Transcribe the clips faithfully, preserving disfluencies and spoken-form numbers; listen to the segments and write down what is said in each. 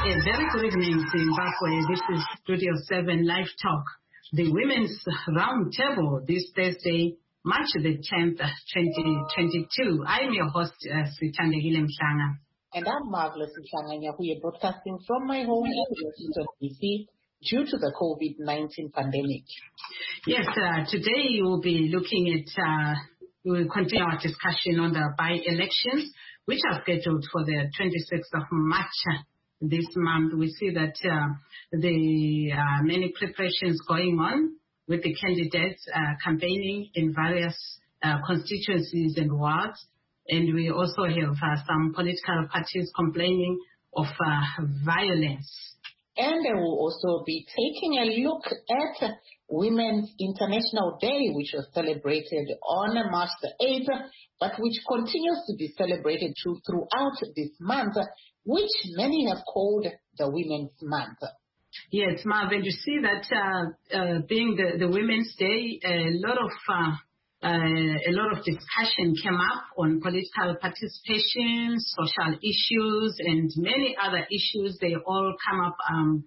A very good evening, Zimbabwe. This is Studio seven Live Talk, the Women's Roundtable this Thursday, March the tenth, twenty twenty-two. I'm your host, uh, Sithandekile Mhlanga. And I'm Marvelous Mhlanga. We are broadcasting from my home in Washington, D C due to the COVID nineteen pandemic. Yes, uh, today we will be looking at, uh, we will continue our discussion on the by-elections, which are scheduled for the twenty-sixth of March. This month. We see that uh, the uh, many preparations going on with the candidates uh, campaigning in various uh, constituencies and wards. And we also have uh, some political parties complaining of uh, violence. And they will also be taking a look at Women's International Day, which was celebrated on March the eighth, but which continues to be celebrated through, throughout this month, which many have called the Women's Month. Yes, Marvin, you see that uh, uh, being the, the Women's Day, a lot of uh, uh, a lot of discussion came up on political participation, social issues, and many other issues. They all come up um,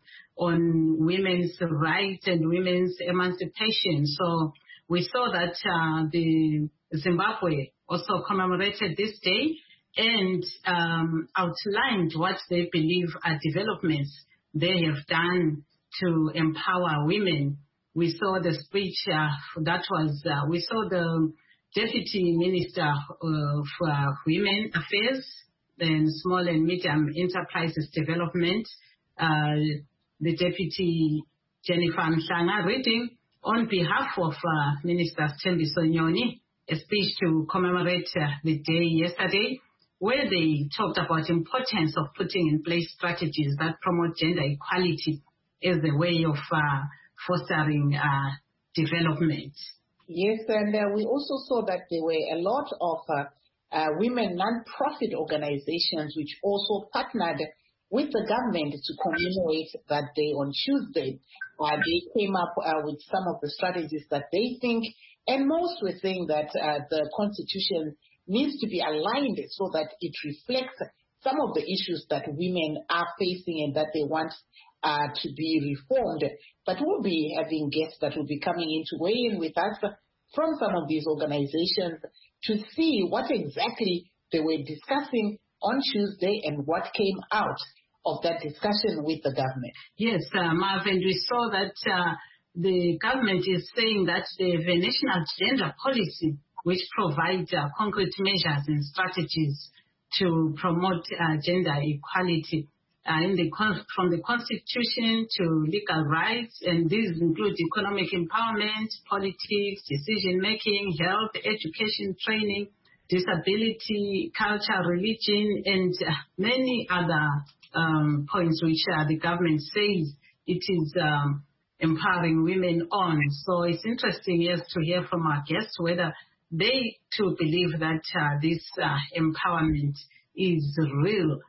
on women's rights and women's emancipation. So we saw that uh, the Zimbabwe also commemorated this day and um, outlined what they believe are developments they have done to empower women. We saw the speech uh, that was, uh, we saw the Deputy Minister uh, for Women Affairs and Small and Medium Enterprises Development, uh, the Deputy Jennifer Mhlanga, reading on behalf of uh, Minister Thembiso Nyoni a speech to commemorate uh, the day yesterday, where they talked about the importance of putting in place strategies that promote gender equality as a way of uh, fostering uh, development. Yes, and uh, we also saw that there were a lot of uh, uh, women non-profit organizations which also partnered with the government to commemorate that day on Tuesday. Uh, they came up uh, with some of the strategies that they think, and most were saying that uh, the Constitution needs to be aligned so that it reflects some of the issues that women are facing and that they want uh, to be reformed. But we'll be having guests that will be coming in to weigh in with us from some of these organizations to see what exactly they were discussing on Tuesday and what came out of that discussion with the government. Yes, uh, Marvin, we saw that uh, the government is saying that they have a national gender policy which provides uh, concrete measures and strategies to promote uh, gender equality uh, in the con- from the Constitution to legal rights, and these include economic empowerment, politics, decision-making, health, education, training, disability, culture, religion, and uh, many other um, points which uh, the government says it is um, empowering women on. So it's interesting, yes, to hear from our guests whether they too believe that uh, this uh, empowerment is real.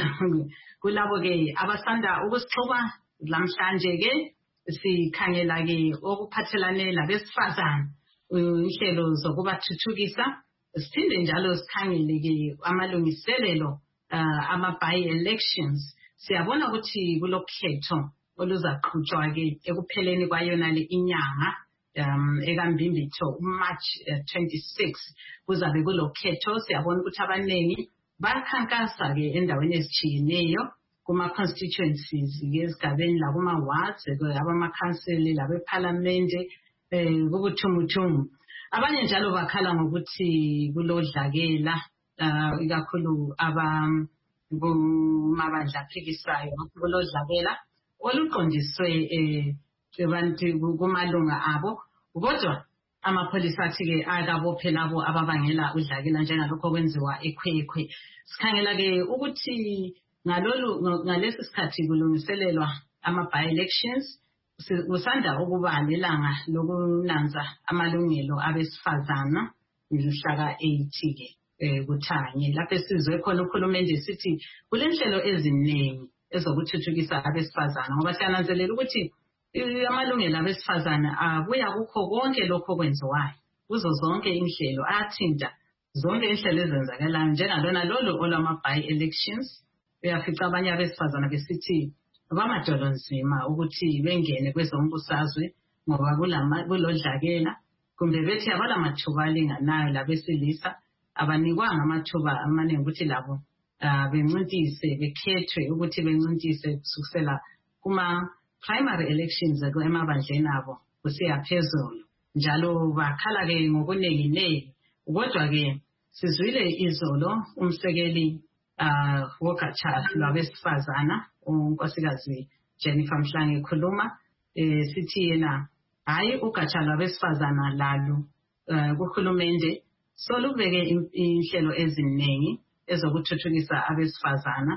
Kulabo ke abasanda ukusixoba lamhlanje ke sikhangela ke okuphathelane labesifazana inhlelo zokubathuthukisa, siphinde njalo sikhangele ke amalungiselelo ama by elections. Siyabona ukuthi kulokhetho oluzaqhutshwa ke ekupheleni kwayona le inyanga um ekambimbitho March uh, twenty-sixth kuzabe kulokhetho. Siyabona ukuthi abaningi bakhankasa ke endaweni ezitshiyeneyo kuma constituencies ngezigabeni la kuma wards abama council labe parliament eh kubuthumuthumu. Abanye njalo bakhala ngokuthi kulodlakela uh, ikakhulu aba kumabandla aphikisayo kulodlakela oluqondiswe eh abantu kumalunga abo, kodwa amapholisa athi ke akabophe labo ababangela udlakela njengalokho kwenziwa ekhwekhwe. Sikhangela ke ukuthi ngalolu ngalesi sikhathi kulungiselelwa ama by elections, kusanda ukuba nelanga lokunanza amalungelo abesifazana mhla eight ke kuthanye lapho sizwe khona ukhulumende sithi kulenhlelo eziningi ezokuthuthukisa abesifazana, ngoba siyananzelela ukuthi amalungelo abesifazana abuya kukho konke lokho kwenziwayo kuzo zonke inhlelo, athinta zonke inhlelo ezenzakalayo njengalona lolu olwama by elections uyafica abanye abesifazana besithi bamadolo nzima ukuthi bengene kwezombusazwe ngoba kulama kulodlakela kumbe bethi abala mathuba alinganayo labesilisa abanikwanga amathuba amaningi ukuthi labo bencintise bekhethwe ukuthi bencintise kusukela kuma primary elections emabandleni abo kusiya phezulu njalo bakhala ke ngokuningi ningi kodwa ke sizwile izolo umsekeli uh wogatsha lwabesifazana unkosikazi Jennifer Mhlange ekhuluma eh sithi yena hayi ugatsha lwabesifazana lalo kuhulumende solubeke inhlelo eziningi ezokuthuthukisa abesifazana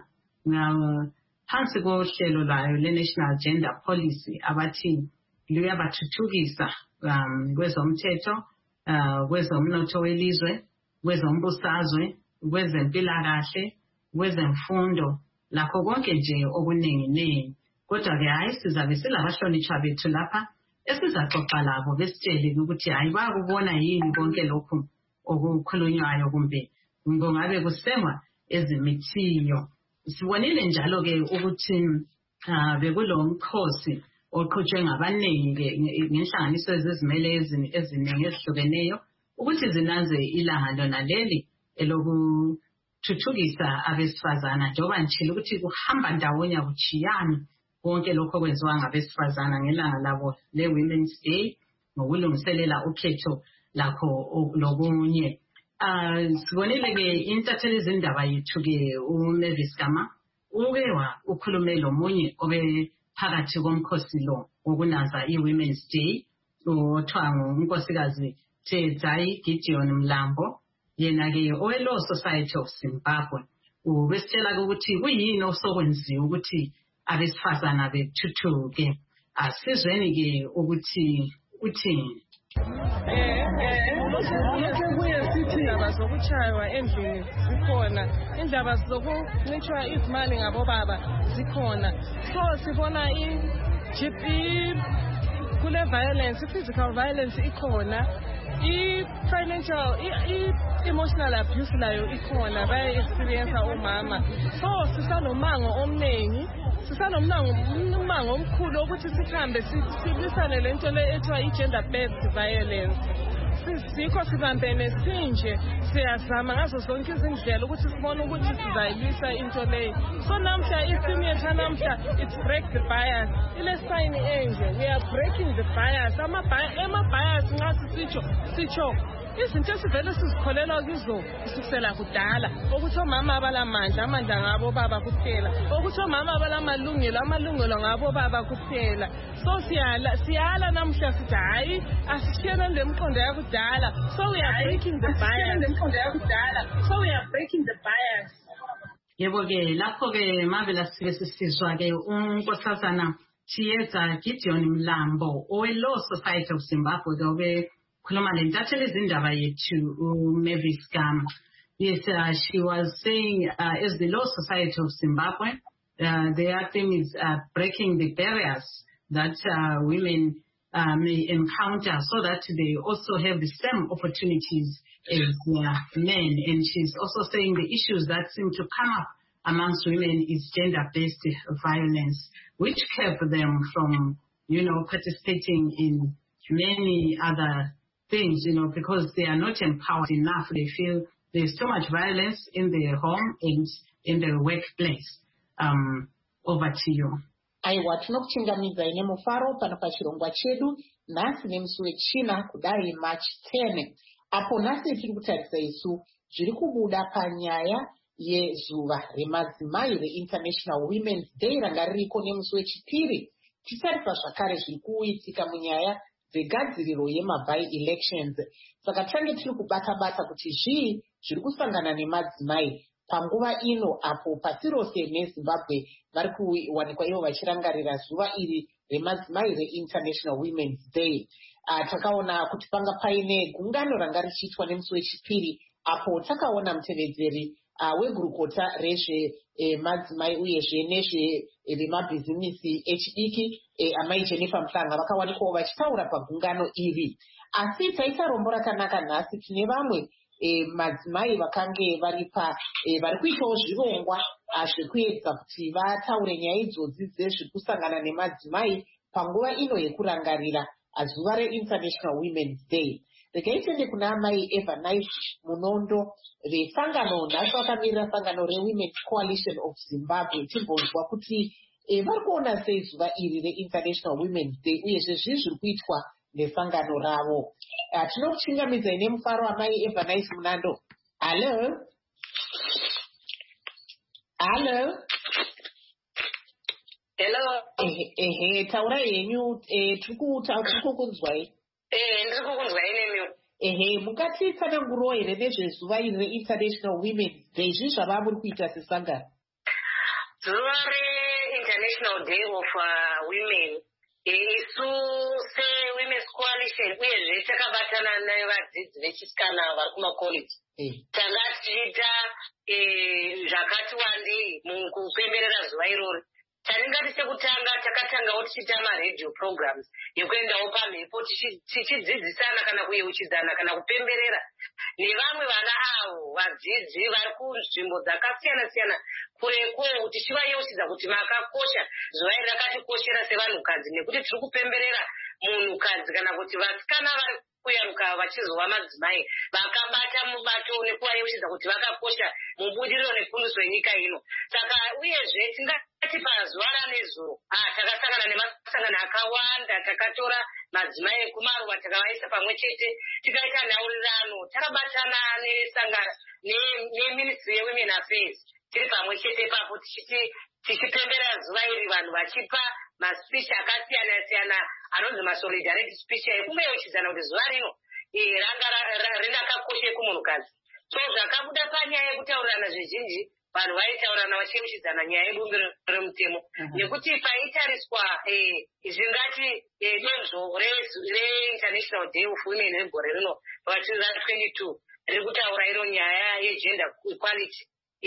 phansi kohlelo lwayo le-National Gender Policy abathi luyabathuthukisa um, kwezomthetho uh, kwezomnotho welizwe kwezombusazwe kwezempilakahle kwezemfundo lakho konke nje okuningi ningi kodwa ke hayi sizabe silabahlonishwa bethu lapha esizaxoxa labo besitshele ukuthi hayi bakubona yini konke lokhu okukhulunywayo kumbe ngabe kusemwa ezimithiyo sibonile njalo ke ukuthi uh, bekulo mkhosi oqhutshwe ngabaningi ke ngenhlanganiso ezizimele eziningi ezihlukeneyo ukuthi zinanze ilanga lona leli elokuthuthukisa abesifazana njengoba ngichile ukuthi kuhamba ndawonye kuchiyana konke lokho kwenziwa ngabesifazana ngelanga labo le-Women's Day ngokulungiselela ukhetho lakho lokunye. Uh, sibonile ke intatheli izindaba yethu ke uMavis Gama uke ukhulume lo munye obe phakathi komkhosi lo wokunaza i-Women's Day othiwa ngunkosikazi Tedzai Gideon Mlambo yena ke owe-Law Society of Zimbabwe ubesitshela ukuthi kuyini osokwenziwa ukuthi abesifazana bethuthuke asizweni ke ukuthi uthini. Kuye sithi indaba zokuchaywa endlini zikhona, indaba zokuncitshwa izimali ngabobaba zikhona. So sibona i-G P kule violence, physical violence ikhona, i-financial, i-emotional abuse layo ikhona, baye-experience omama. So sisanomango omningi, sisanomango omkhulu ukuthi sihambe silisane lento le ethiwa i-gender-based violence. Sikho sibambene sinje siyazama ngazo zonke izindlela ukuthi sibone ukuthi sizayilisa into leyo. So namhla isimu yethu namhla it's break the bias. Ile sign enje we are breaking the bias. Ama bias nxa sisitsho sitsho izinto esivele sizikholela kizo kusukela kudala ukuthi omama abalamandla amandla ngabo baba kuphela ukuthi omama abalamalungelo amalungelo ngabo baba kuphela. So siyala siyala namhla sithi hayi asishiyene lemqondo yakudala. So we are breaking the bias lemqondo yakudala. So we are breaking the bias. Yebo ke lapho ke mavela sisizwa ke unkosazana Tedzai Gideon Mlambo owe-Law Society of Zimbabwe obe khuluma lentatheli izindaba yethu uMavis Gama. Yes, uh, she was saying uh, as the Law Society of Zimbabwe, uh, their theme is uh, breaking the barriers that uh, women uh, may encounter so that they also have the same opportunities as uh, men. And she's also saying the issues that seem to come up amongst women is gender-based violence, which kept them from, you know, participating in many other things, you know, because they are not empowered enough. They feel there's too much violence in their home and in their workplace. Um, over to you. Aiwa tinokuchingamidza ine mufaro pano pachirongwa chedu nhasi nemusi wechina kudai March tenth apo nhasi tiri kutarisa isu zviri kubuda panyaya yezuva remadzimai reInternational Women's Day ranga ririko nemusi wechipiri titarisa zvakare zviri kuitika munyaya dzegadziriro yemabai elections. Saka tange tiri kubata-bata kuti zvii zviri kusangana nemadzimai panguva ino apo pasi rose neZimbabwe vari kuwanikwa ivo vachirangarira zuva iri remadzimai reInternational Women's Day. Uh, takaona kuti panga paine gungano ranga richiitwa nemusi wechipiri apo takaona mutevedzeri uh, wegurukota rezve eh, madzimai uyezve nezve vemabhizimisi echidiki eh, amai Jennifer Mhlange vakawanikwawo vachitaura pagungano iri. Asi taita rombo rakanaka nhasi tine vamwe E, madzimai vakange varipa e, vari kuitawo zvirongwa zvekuedza kuti vataure nyaya idzodzi dzezvekusangana nemadzimai panguva ino yekurangarira zuva reInternational Women's Day. Regai tiende kuna Mai Evanice Munondo vesangano nhasi vakamirira sangano reWomen's Coalition of Zimbabwe timbonzwa kuti e, vari kuona sei zuva iri reInternational Women's Day uyezve zvii zviri kuitwa nesangano ravo. Uh, tinokuchingamidzai nemufaro waMai Evanice Munondo. Hello? Hello? Hello. Ehe, ehe, taura yenyu, eh, tiri kukunzwai. Eh, ndiri kukunzwai nemi. Ehe, mukatitsanangurawo here nezvezuva iri reInternational Women's Day, zvii zvava muri kuita sesangano? Zuva reInternational Day of uh, Women, isu seWomen's Coalition uyezve takabatana nevadzidzi vechisikana vari kumacollege. Tanga tichiita zvakati wandei mukupemberera zuva iroro. Taringati sekutanga takatangawo tichiita maradio programs yekuendawo pamhepo tichidzidzisana kana kuyeuchidzana kana kupemberera nevamwe vana avo vadzidzi vari kunzvimbo dzakasiyana siyana kureko kuti tivayeuchidza kuti makakosha zuva iri rakatikoshera sevanhukadzi nekuti tiri kupemberera munhukadzi kana kuti vasikana vari kuyaruka vachizova madzimai vakabata mubato nekuvayeuchidza kuti vakakosha mubudiriro nefundiso yenyika ino. Saka uyezve tingati pazuva ranezuro takasangana nemasangano akawanda, takatora madzimai ekumaruva takavaisa pamwe chete tikaita nhaurirano, takabatana nesangano neMinistry yeWomen Affairs tiri pamwe chete ipapo tichipemberera zuva iri, vanhu vachipa maspeech akasiyana siyana anonzi masolidarity speech ekumeyeuchidzana kuti zuva rino ranga rinakakosha kumunhukadzi. So zvakabuda panyaya yekutaurirana zvizhinji vanhu vaitaurirana vachiyeuchidzana nyaya yebumbiro remutemo nekuti paitariswa zvingati donzvo reInternational Day of Women regore rino pa2022 riri kutaura iro nyaya yegender equality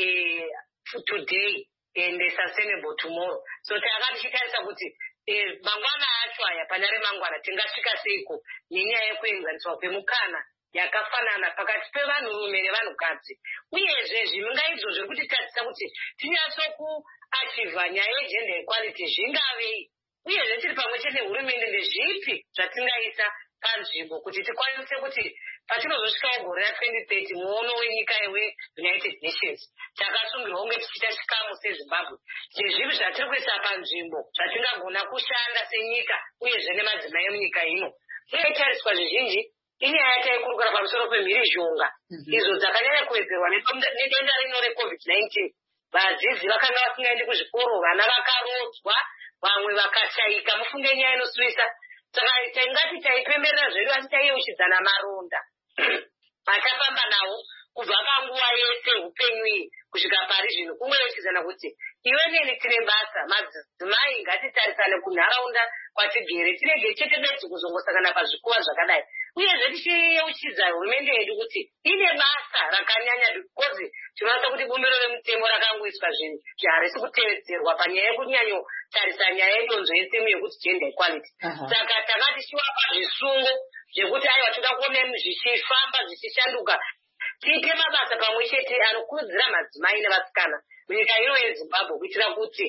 today and sustainable tomorrow. So takati tichitarisa kuti mangwana acho aya panyare mangwana tingasvika seiko nenyaya yekuenzaniswa kwemukana yakafanana pakati pevanhurume nevanhukadzi, uyezve zvimingaidzo zviri kutitadzisa kuti tinyatsokuachivha nyaya yegender equality zvingavei, uyezve tiri pamwe chete hurumende ndezvipi zvatingaisa panzvimbo kuti tikwanise kuti patinozosvikawo gore ra20 thirty muono wenyika yeUnited Nations takasungirwa kunge tichiita chikamu seZimbabwe, ndezvipi zvatiri kuisa panzvimbo zvatingagona kushanda senyika uyezve nemadzimai emunyika ino. Inotariswa zvizhinji inyaya taikurukura pamusoro pemhirizhonga idzo dzakanyanya kuwedzerwa nedenda rino recovid nineteen. Vadzidzi vakanga vasingaendi kuzvikoro, vana vakarodzwa, vamwe vakashaika, mufunge nyaya inosuvisa. Saka taingati taipemberera zvedu asi taiyeuchidzana maronda atafamba nawo kubva panguva yese upenyu iyi kusvika pari zvino, kumweyeuchidzana kuti iwe neni tine basa, madzimai ngatitarisane kunharaunda kwatigere, tirege chete bedzi kuzongosangana pazvikuva zvakadai. Uyezve tichiyeuchidza hurumende yedu kuti ine basa rakanyanya because tinoona kuti bumbiro remutemo rakangoiswa zvinhu zvarisi kutevedzerwa panyaya yekunyanyotarisa nyaya yedonzvo yesemu yekuti gender equality. Saka tanga tichiwapa zvisungo zvekuti aiwa toda kuona zvichifamba zvichishanduka, tiite mabasa pamwe chete anokurudzira madzimai nevasikana munyika ino yeZimbabwe kuitira kuti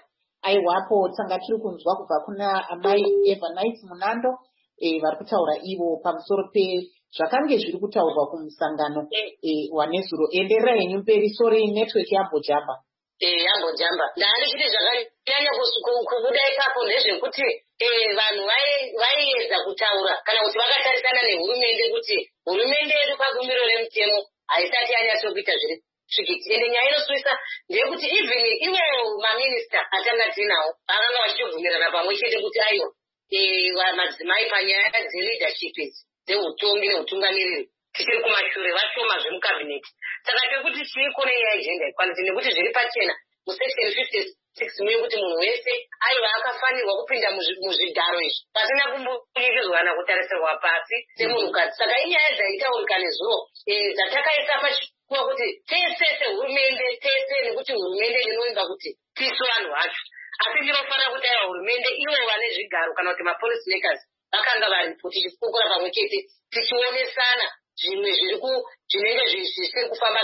aiwapo tanga tiri kunzwa kubva kuna Mai Evanice Munondo vari kutaura ivo pamusoro pezvakange zviri kutaurwa kumusangano wanezuro. Enderera henyu mberi, sori network yambojamba. Eh, yambojamba. Ndari chiti zvakanyanya kubuda ipapo ndezvekuti vanhu vaiedza kutaura kana kuti vakatarisana nehurumende kuti hurumende yedu pagumbiro remutemo haisati yanyatsokuita zviri svikiti. Ende nyaya inosuvisa ndeyekuti even ivo maminista atanga tinawo vakanga vachitobvumirana pamwe chete kuti aiwa madzimai panyaya dzeleadership idzi dzeutongi neutungamiriri tichiri kumashure vashoma zvemukabineti. Saka tekuti tiiko nenyaya yegender equality nekuti zviri pachena musection fifty-six mune kuti munhu wese aiva akafanirwa kupinda muzvigaro izvi pasina kumbunyikidzwa kana kutarisirwa pasi semunhukadzi. Saka inyaya dzaitaurika nezuro dzatakaisa pachikuva kuti tese sehurumende tese nekuti hurumende inoimba kuti tisu vanhu vacho, asi ndinofanira kuti aiwa hurumende ivo vane zvigaro kana kuti mapolicy makers vakanga varipo tichikukura pamwe chete tichionesana zvimwe zviri zvinenge zvisiri kufamba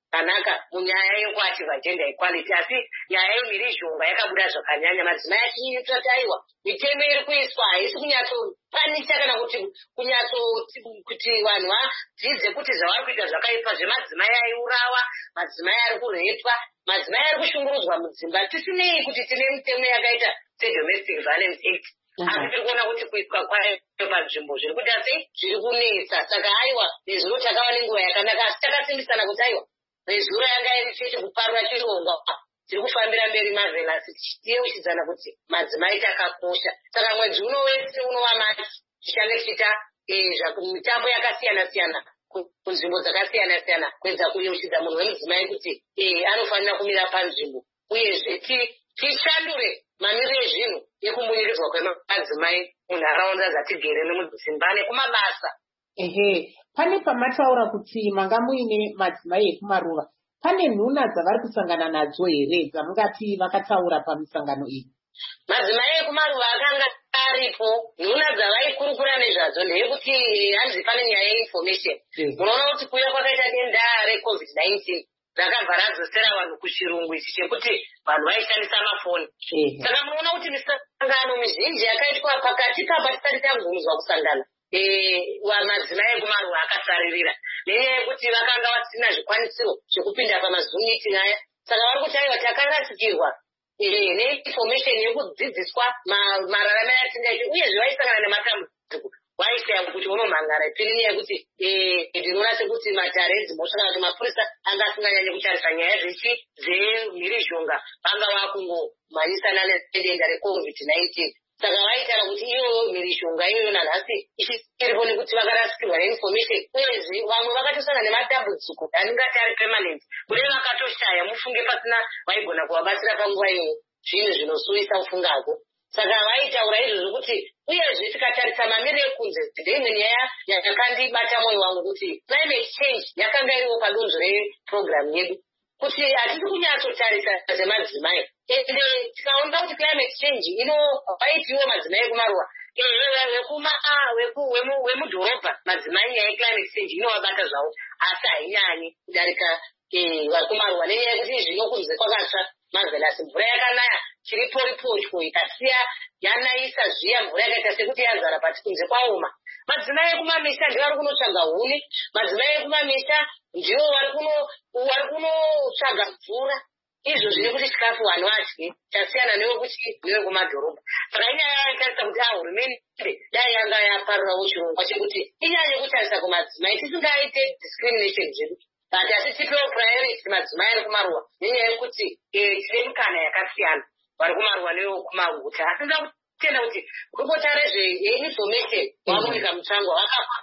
kanaka munyaya yekuachiva gender equality. Asi nyaya yemhirizhonga yakabuda zvakanyanya. Madzimai achitoti aiwa mitemo iri kuiswa haisi kunyatsopanisha kana kuti kunyatso kuti vanhu vadzidze kuti zvavari kuita zvakaipa zvemadzimai aiurawa, madzimai ari kurepwa, madzimai ari kushungurudzwa mudzimba. Tisinei kuti tine mitemo yakaita sedomestic violence act. Asi tiri kuona kuti kuitwa kwayo panzvimbo zviri kuita sei zviri kunetsa. Saka aiwa nezuro takava nenguva yakanaka, asi takasimbisana kuti aiwa nezuro yanga iri cheche kuparura chirongwa tiri kufambira mberi marvelous tichiyeuchidzana kuti madzimai takakosha. Saka mwedzi uno wese unova mati tichange tichita mitambo yakasiyana siyana kunzvimbo dzakasiyana siyana kuedza kuyeuchidza munhu wemudzimai kuti anofanira kumira panzvimbo, uyezve tishandure mamiriro ezvinhu ekumunyiridzwa kwemadzimai munharaunda dzatigere nemudzimba nekumabasa. Ehe, pane pamataura kuti manga muine madzimai ekumaruva, pane nhuna dzavari kusangana nadzo here dzamungati vakataura pamusangano iyi? Madzimai ekumaruva akanga aripo, nhuna dzavaikurukura nezvadzo ndeyekuti hanzi pane nyaya yeinformation. Munoona kuti kuuya kwakaita denda recovid nineteen dzakabva radzosera vanhu kuchirungu ichi chekuti vanhu vaishandisa mafoni. Saka munoona kuti misangano mizhinji yakaitwa pakati papa tisati tangunzwa kusangana madzimai ekumaruva akasaririra nenyaya yekuti vakanga vasina zvikwanisiro zvekupinda pamazoom meeting aya. Saka vari kuti aiwa takarasikirwa neinformation yekudzidziswa mararamiro atingaiti, uyezve vaisangana nematambudziko waisaya kuti unomhangara ipiri nyaya yekuti ndinoona sekuti matare edzimhosva kana kuti mapurisa anga asinganyanye kutarisa nyaya dzechi dzemhirizhonga vanga vakungomhanyisana nedenda recovid nineteen. Saka vaitaura kuti iyo mhirizhonga iyoyo nanhasi ichiripo nekuti vakarasikirwa neinformation, uyezve vamwe vakatosangana nematambudziko aningati ari permanent kune vakatoshaya mufunge pasina vaigona kuvabatsira panguva iyoyo, zvinhu zvinosuvisa ufungako. Saka vaitaura izvozvo kuti uyezve tikatarisa mamiriro ekunze ndeimwe nyaya yakandibata mwoyo wangu kuti climate change yakanga iriwo padonzvo reprogramu yedu, kuti hatisi kunyatsotarisa semadzimai. Ende tikaona kuti climate change inobaitiwo madzimai ekumaruva wemudhorobha, madzimai nyaya yeclimate change inovabata zvavo, asi hainyanyi kudarika vari kumaruva nenyaya yekuti zvino kunze kwakatsva marvelous, mvura yakanaya chiripo ripotyo ikasiya yanaisa zviya mvura yakaita sekuti yazara pati kunze kwaoma. Madzimai ekumamisha ndiwo vari kunotsvaga huni, madzimai ekumamisha ndiwo vari kunotsvaga mvura, izvo zvine kuti chikafu vanhu vadye chasiyana newekuti newekumadhorobha. Saka inyaya yaitarisa kuti hurumende dai yanga yaparurawo chirongwa chekuti inyanye kutarisa kumadzimai tisingaite discrimination zvedu, but asi tipewo priority madzimai ari kumaruva nenyaya yekuti tine mikana yakasiyana vari kumaruva newekumaguta. Asi nda kutenda kuti kurikotare zveinformation wamunyika mutsvangwa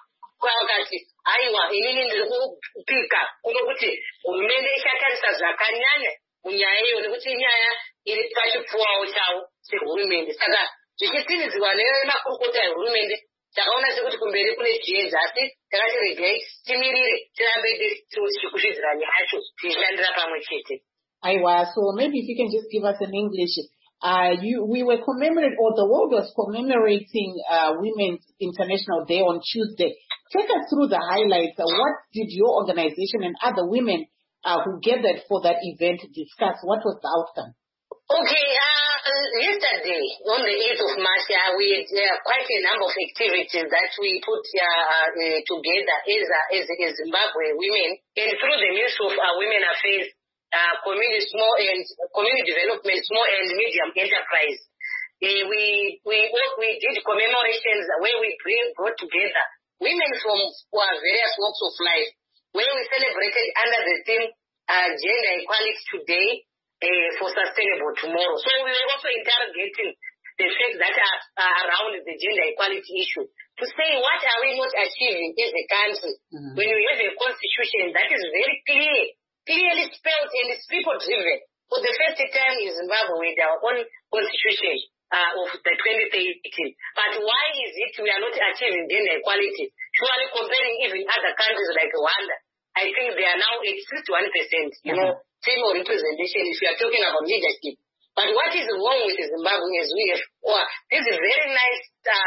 vakati aiwa inini ndiri kupika kuno kuti hurumende ichatarisa zvakanyanya munyaya iyo nekuti inyaya iri pachipfuwawo chavo sehurumende. Saka zvichisimudzirwa nemakurukota ehurumende takaona sekuti kumberi kune chiedza, asi takati regai timirire tirambe tichikuzvidzira nyaya yacho tichishandira pamwe chete. Aiwa, so maybe if you can just give us an English. Uh, you, we were commemorating, or the world was commemorating uh, Women's International Day on Tuesday. Take us through the highlights. Uh, what did your organization and other women uh, who gathered for that event discuss? What was the outcome? Okay, uh, yesterday, on the eighth of March, uh, we had uh, quite a number of activities that we put uh, uh, together as, uh, as, as Zimbabwe women, and through the Ministry of uh, Women Affairs, uh, community, small and community development, small and medium enterprise. Uh, we we we did commemorations where we bring, brought together women from uh, various walks of life, where we celebrated under the theme uh, Gender Equality Today, Uh, for sustainable tomorrow. So we were also interrogating the facts that are uh, around the gender equality issue to say what are we not achieving as a country mm-hmm. when we have a constitution that is very clear, clearly spelled and is people driven. For the first time in Zimbabwe with our own constitution uh, of the twenty eighteen. But why is it we are not achieving gender equality? Surely comparing even other countries like Rwanda, I think they are now at sixty-one percent, you mm-hmm. know, female representation if you are talking about leadership. But what is wrong with Zimbabwe is we have, oh, this is very nice uh,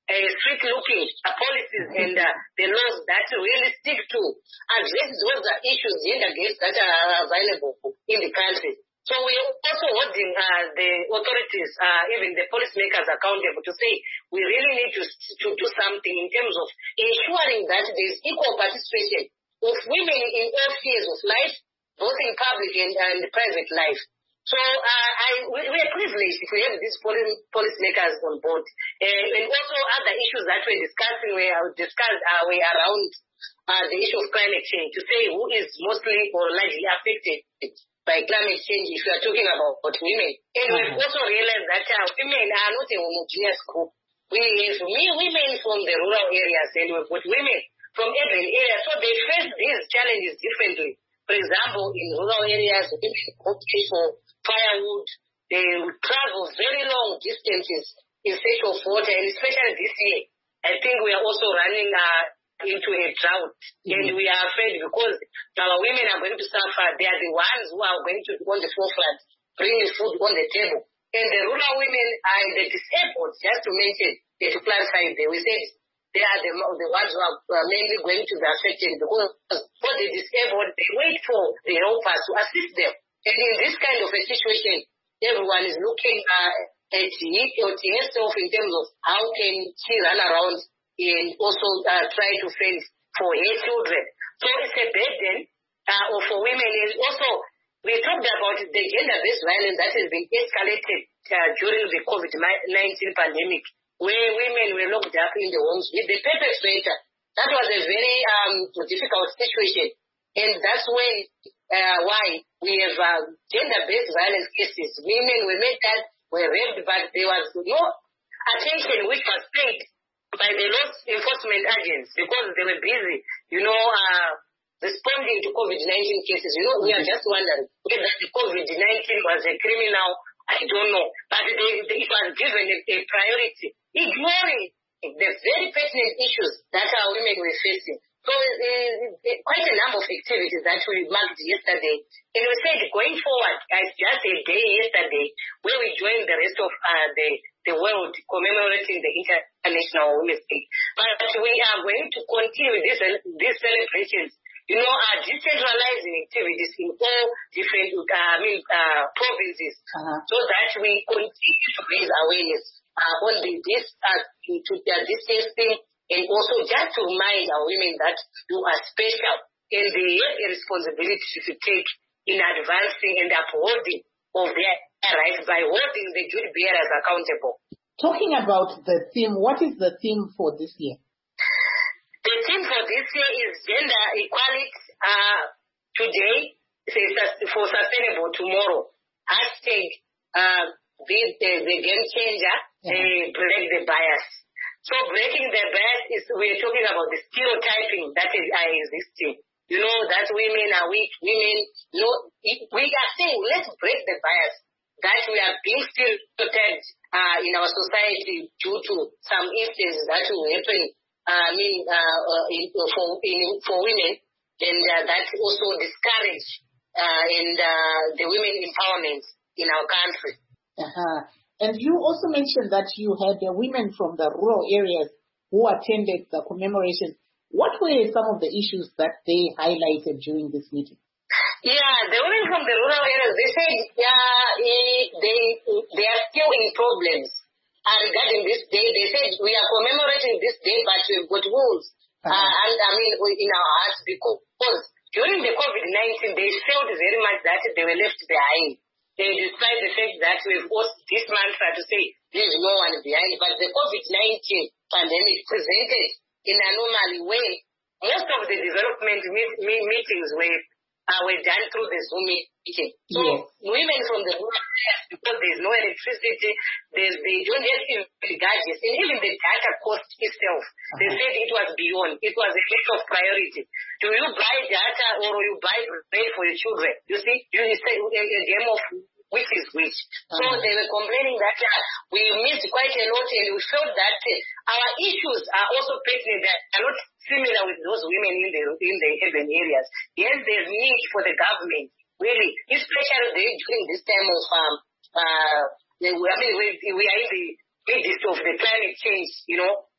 uh, strict-looking uh, policies and uh, the laws that really stick to address those uh, issues, gender gaps that are available in the country. So we are also holding uh, the authorities, uh, even the policymakers accountable to say we really need to, to do something in terms of ensuring that there is equal participation of women in all spheres of life, both in public and, and private life. So uh, I, we, we are privileged if we have these policymakers on board. Uh, and also other issues that we're discussing, we are discussed uh, we around uh, the issue of climate change, to say who is mostly or largely affected by climate change if you are talking about, about women. And mm-hmm. we've also realized that uh, women are not a homogeneous group. We have me, women from the rural areas and we've got women from urban areas, so they face these challenges differently. For example, in rural areas, women go for firewood, they travel very long distances in search of water, and especially this year, I think we are also running uh, into a drought, mm-hmm. and we are afraid because our women are going to suffer. They are the ones who are going to be on the forefront, bringing food on the table. And the rural women are the disabled, just to mention, to clarify there, we said they are the, the ones who are mainly going to be affected because for the disabled, they wait for the helpers to assist them. And in this kind of a situation, everyone is looking uh, at herself in terms of how can she run around and also uh, try to fend for her children. So it's a burden uh, for women. And also, we talked about the gender-based violence that has been escalated uh, during the COVID nineteen pandemic, where women were locked up in the homes with the perpetrator. That was a very um, difficult situation. And that's when, uh, why we have uh, gender-based violence cases. Women were made that were raped, but there was no attention which was paid by the law enforcement agents because they were busy, you know, uh, responding to COVID nineteen cases. You know, we are just wondering whether the COVID nineteen was a criminal. I don't know. But they, they, it was given a, a priority, ignoring the very pertinent issues that our women were facing. So uh, quite a number of activities that we marked yesterday. And we said going forward, as just a day yesterday, where we joined the rest of uh, the, the world commemorating the International Women's Day. But we are going to continue this, these celebrations, you know, uh, decentralizing activities in all different uh, I mean, uh, provinces, uh-huh. so that we continue to raise awareness uh, on the, this, uh, to uh, this thing. And also just to remind our women that you are special and they have a responsibility to take in advancing and upholding of their rights by holding the duty bearers accountable. Talking about the theme, what is the theme for this year? The theme for this year is gender equality uh, today for sustainable tomorrow. Hashtag uh, the, the, the game changer, yeah. uh, break the bias. So breaking the bias is, we're talking about the stereotyping that is uh, existing. You know, that women are weak, women, you know, we are saying, let's break the bias that we are being stereotyped uh, in our society due to some instances that will happen, uh, I mean, uh, uh, in, for, in, for women, and uh, that also discourage uh, in uh, the women empowerment in our country. Uh-huh. And you also mentioned that you had uh, women from the rural areas who attended the commemoration. What were some of the issues that they highlighted during this meeting? Yeah, the women from the rural areas, they said yeah, they, they are still in problems uh, regarding this day. They said we are commemorating this day, but we've got wounds. Uh-huh. Uh, and I mean, in our hearts, because during the COVID nineteen, they felt very much that they were left behind. They, despite the fact that we've got this mantra to say there's no one behind, but the COVID nineteen pandemic presented in a normal way. Most of the development meet, meet, meetings were, uh, were done through the Zoom meeting. So yes. Women from the rural areas, because there's no electricity, there's, they don't have gadgets, and even the data cost itself, uh-huh. they said it was beyond. It was a matter of priority. Do you buy data or you buy bread for your children? You see, you say a, a game of which is which. Uh-huh. So they were complaining that uh, we missed quite a lot, and we felt that uh, our issues are also pertinent, that are not similar with those women in the in the urban areas. Yes, there's need for the government, really, especially during this time of um uh I mean we we are in the midst of the climate change, you know,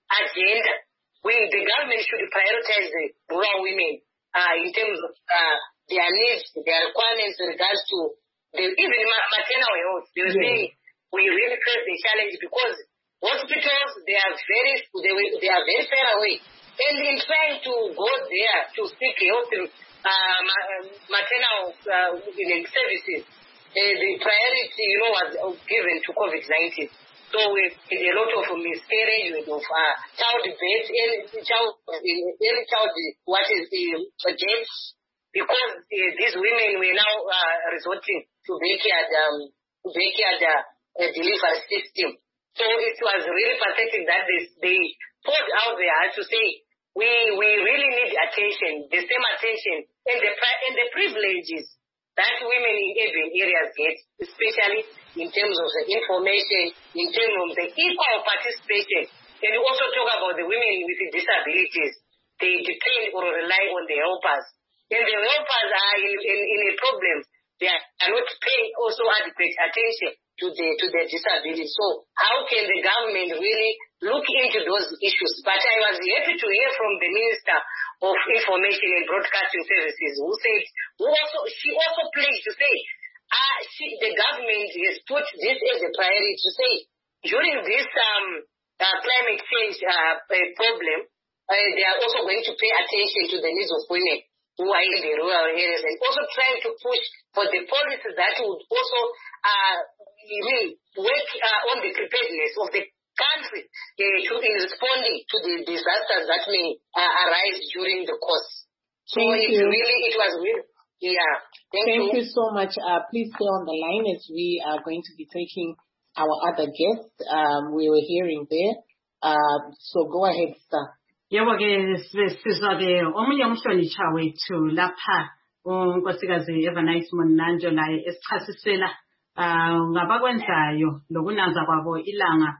agenda. We, the government should prioritize the rural women uh, in terms of uh, their needs, their requirements in regards to the, even maternal health. They were yes. saying we really face the challenge because hospitals, they are very, they, they are very far away. And in trying to go there to seek health, uh, maternal uh, services, uh, the priority, you know, was given to COVID nineteen. So we had a lot of miscarriage, of uh, child birth, early child, early child, what is the uh, death, because uh, these women were now uh, resorting to backyard, um, backyard uh, uh, delivery system. So it was really pathetic that they, they put out there to say, we we really need attention, the same attention, and the and the privileges that women in urban areas get, especially in terms of the information, in terms of the equal participation. And we also talk about the women with disabilities. They depend or rely on the helpers. And the helpers are in, in, in a problem. They are not paying also adequate attention to the to their disability. So how can the government really look into those issues? But I was happy to hear from the Minister of Information and Broadcasting Services, who said, who also she also pledged to say, uh, she, the government has put this as a priority to say, during this um, uh, climate change uh, problem, uh, they are also going to pay attention to the needs of women who are in the rural areas, and also trying to push for the policies that would also uh, work uh, on the preparedness of the country uh, to, in responding to the disasters that may uh, arise during the course. So Thank it's you. really, it was really, yeah. Thank, Thank you. you so much. Uh, please stay on the line as we are going to be taking our other guests. Um, we were hearing there. Uh, so go ahead, sir. Yebo ke sizwa ke omunye umhlonishwa wethu lapha unkosikazi Evernice Monanjo naye esichasisela ngabakwenzayo lokunanza kwabo ilanga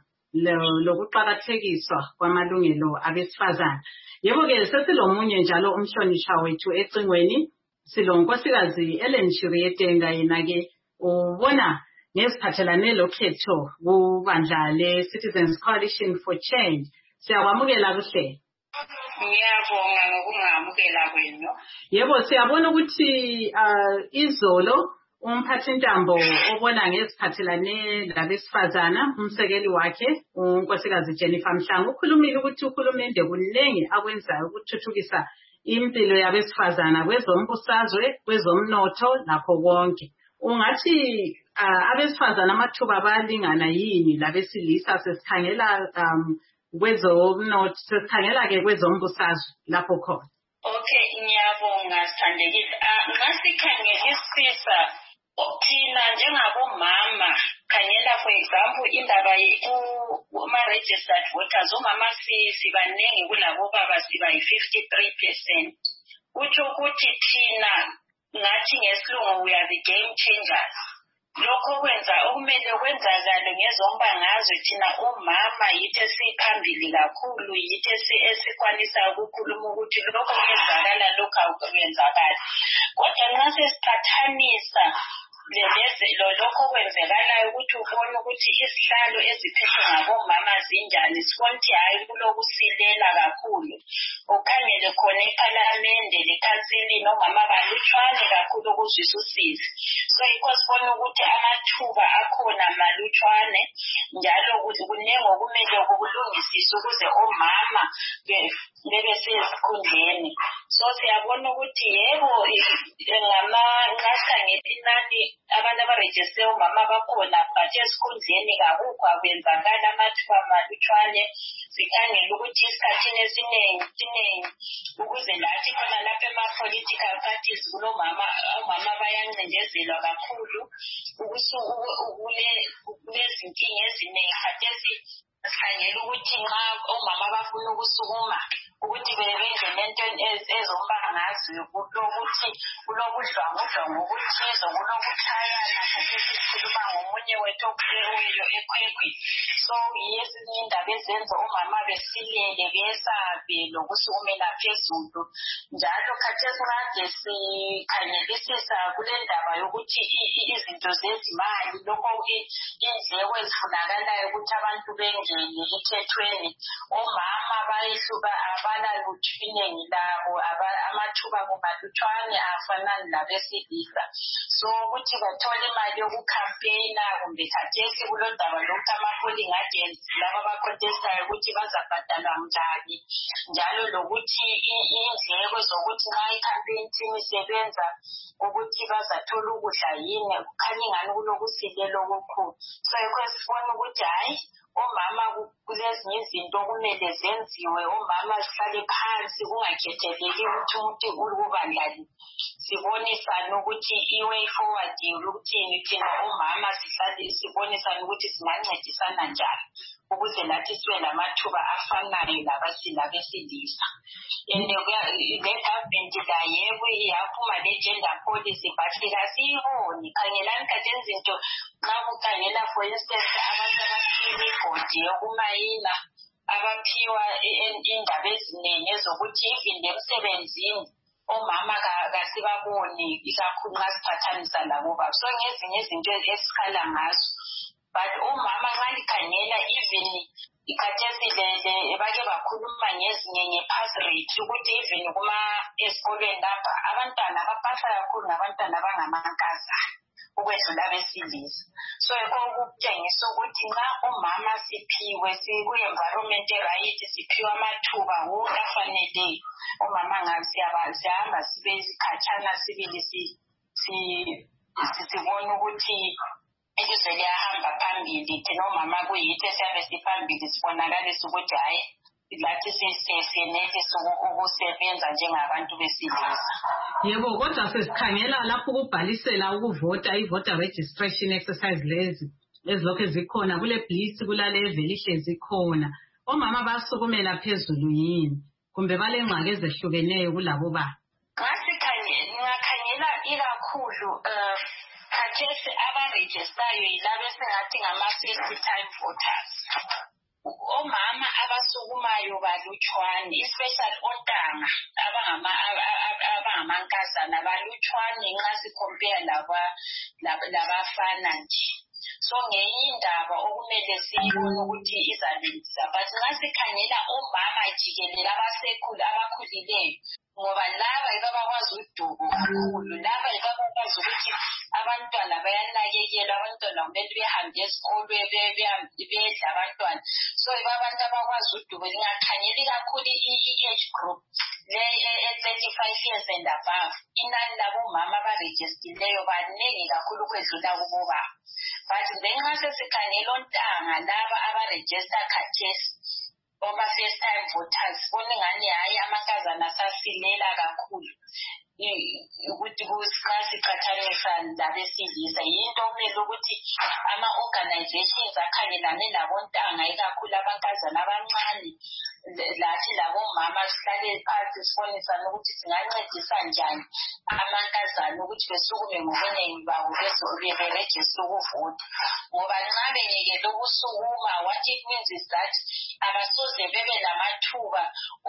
lokuqhakathekiswa kwamalungelo abesifazana. Yebo ke sesilomunye njalo umhlonishwa wethu ecingweni silonkosikazi Ellen Shirietenga yena ke ubona ngesiphathelane lokhetho kubandla le Citizens Coalition for Change. Siyakwamukela kuhle. Ngiyabonga ngokungamukela kwenu. Yebo siyabona ukuthi uh, izolo umphathintambo obona ngesiphathelane labesifazana umsekeli wakhe unkosikazi Jennifer Mhlangu ukhulumile ukuthi uhulumende kunengi akwenzayo ukuthuthukisa impilo yabesifazana kwezombusazwe kwezomnotho lapho konke. Ungathi uh, abesifazana amathuba bayalingana yini labesilisa sesikhangela um kwezomnotho sesikhangela ke kwezombusazwe lapho khona? Okay, ngiyabonga sithandekile. Ngasikhangelisisa thina njengabomama khangela for example indaba kuma-registered voters umama sibanengi kulabo baba siba yi-fifty-three percent. Kutsho ukuthi thina ngathi ngesilungu we are the game changers. Lokho kwenza okumele kwenzakale ngezombangazwe thina omama yithi esiphambili kakhulu yithi esikwanisa ukukhuluma ukuthi lokho kwenzakala lokho akwenzakala. Kodwa nxa sesiqhathanisa lezelo lokho kwenzakalayo ukuthi ubone ukuthi isihlalo eziphethwe ngabomama zinjani sibona ukuthi hayi kulokusilela kakhulu. Ukhangele khona ePhalamende lekhansili nomama balutshwane kakhulu ukuzwisa usizi. So yikho sibona ukuthi amathuba akhona malutshwane njalo kunengi okumele kulungisiswe ukuze omama bebe sezikhundleni. So siyabona ukuthi yebo ngamakhangela inani abantu abarejiste umama bakhona but esikhundleni kakukho akwenzakala amathuba malutshwane. Sikhangela ukuthi isikhathini esiningi siningi ukuze lathi khona lapha ema-political parties kulomama omama bayancindezelwa kakhulu kulezinkinga eziningi khathesi sikhangela ukuthi nxa omama bafuna ukusukuma ukuthi bebengene entweni ezombangaziwe kulokuthi kulokudlwangudlwangu okuthize kulokuthayana sesikhuluma ngomunye wethu okuleyo ekhwekhwe. So yezinye indaba ezenza omama besilele besabe lokusukumela phezulu. Njalo khathesi kade sikhangelisisa kule ndaba yokuthi izinto zezimali lokho indleko ezifunakalayo ukuthi abantu bengene ethethweni. Omama bayehluka abalalutho iningi labo amathuba kumalutshwane afanani labesilisa. So ukuthi bathole imali yokukhampeyina kumbe khathesi kulodaba lokuthi ama-polling agents laba abacontestayo ukuthi bazabhadalwa njani, njalo lokuthi indleko zokuthi nxa i-campaign team isebenza ukuthi bazathola ukudla yini, kukhanya ingani kulokusilela okukhulu. So yikho sifuna ukuthi hayi omama kulezinye izinto kumele zenziwe, omama sihlale phansi kungakhetheleki ukuthi umuntu ulubandlali. Sibonisane ukuthi i-way forward yokuthini thina omama sihlale sibonisane ukuthi singancedisana njani ukuze lathi sibe lamathuba afanayo labesilisa. And le government la yebo iyaphuma le-gender policy but kasiyiboni. Khangelani khathi izinto nxa kukhangela for instance abantu abaphiwa ibhodi yokumayina, abaphiwa indaba eziningi ezokuthi even emsebenzini omama kasibaboni ikakhulu nxa siphathanisa labo baba. So ngezinye izinto esikhala ngazo, but omama nxa likhangela even ikhathesi bake bakhuluma ngezinye nge-pass rate ukuthi even kuma esikolweni lapha abantwana abapasa kakhulu ngabantwana abangamankazana ukwedlula abesilisa. So yikho ukutshengisa ukuthi nxa omama siphiwe siku-environment right, siphiwe amathuba wonke afaneleyo, omama ngabe siyahamba sibe isikhatshana sibili sibone ukuthi ilizwe liyahamba phambili. Thina omama kuyithi esiyabe siphambili sibonakalisa ukuthi hayi lathi siyenelisa ukusebenza njengabantu besilisa. Yebo, kodwa sesikhangela lapho ukubhalisela ukuvota, i-voter registration exercise lezi ezilokhu zikhona kule blitz kulaleve lihle zikhona. Omama basukumela phezulu yini kumbe balengxaki ezehlukeneyo kulabo baba? Ngakhangela ikakhulu khathesi abarejistayo yilabo esingathi ngama-first time voters. Omama abasukumayo balutshwane, especially ontanga abangamankazana balutshwane nxa sikhompare labafana nje. So ngenye indaba okumele siyibone ukuthi izalungisa, but nxa sikhangela omama jikelele abasekhulu abakhulileyo, ngoba laba yibo abakwazi udubo kakhulu, laba yibo abakwazi ukuthi abantwana bayanakekelwa, abantwana kumele behambe esikolweni bedla abantwana. So yibo abantu abakwazi udubo. Lingakhangeli kakhulu i-age group le e-thirty-five years and above, inani labomama abarejistileyo baningi kakhulu ukwedlula kubo baba. But ngenxa sesikhangela ontanga laba abarejista khathesi oma-first time voters, bona ngani hayi amankazana asasilela kakhulu ukuthi nxa siqhathanisa labesilisa. Yinto okumele ukuthi ama-organizations akhangelane labontanga ikakhulu abankazana abancane, lathi labomama sihlale phansi sibonisane ukuthi singancedisa njani amankazana ukuthi besukume ngobunengi babo berejista ukuvota. Ngoba nxa bengekele ukusukuma, what it means is that abasoze bebe lamathuba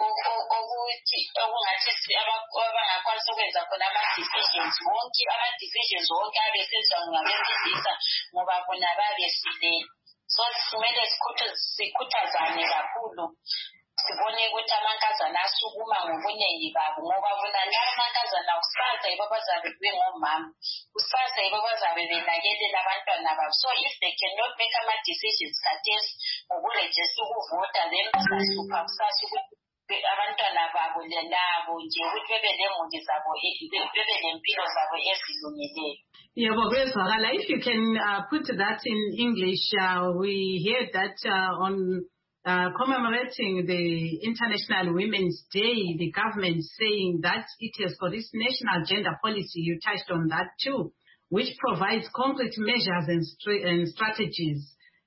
okuthi okungathi abangakwanisa ukwenza khona ama-decisions wonke, ama-decisions wonke abesenziwa ngabesilisa ngoba bona babesilela. So kumele sikhuthazane kakhulu, sibone ukuthi amankazana asukuma ngobunengi babo, ngoba bona laba amankazana kusasa yibo abazabe bengomama, kusasa yibo abazabe benakelela abantwana babo. So if they cannot make ama-decisions khathesi ngokurejista ukuvota, then bazahlupha kusasa ukuthi abantwana babo labo nje ukuthi bebe lemuli zabo, bebe lempilo zabo ezilungileyo. Yebo, kwezwakala. If you can uh, put that in English, uh, we hear that uh, on uh, commemorating the International Women's Day, the government saying that it has got this national gender policy, you touched on that too, which provides concrete measures and, st- and strategies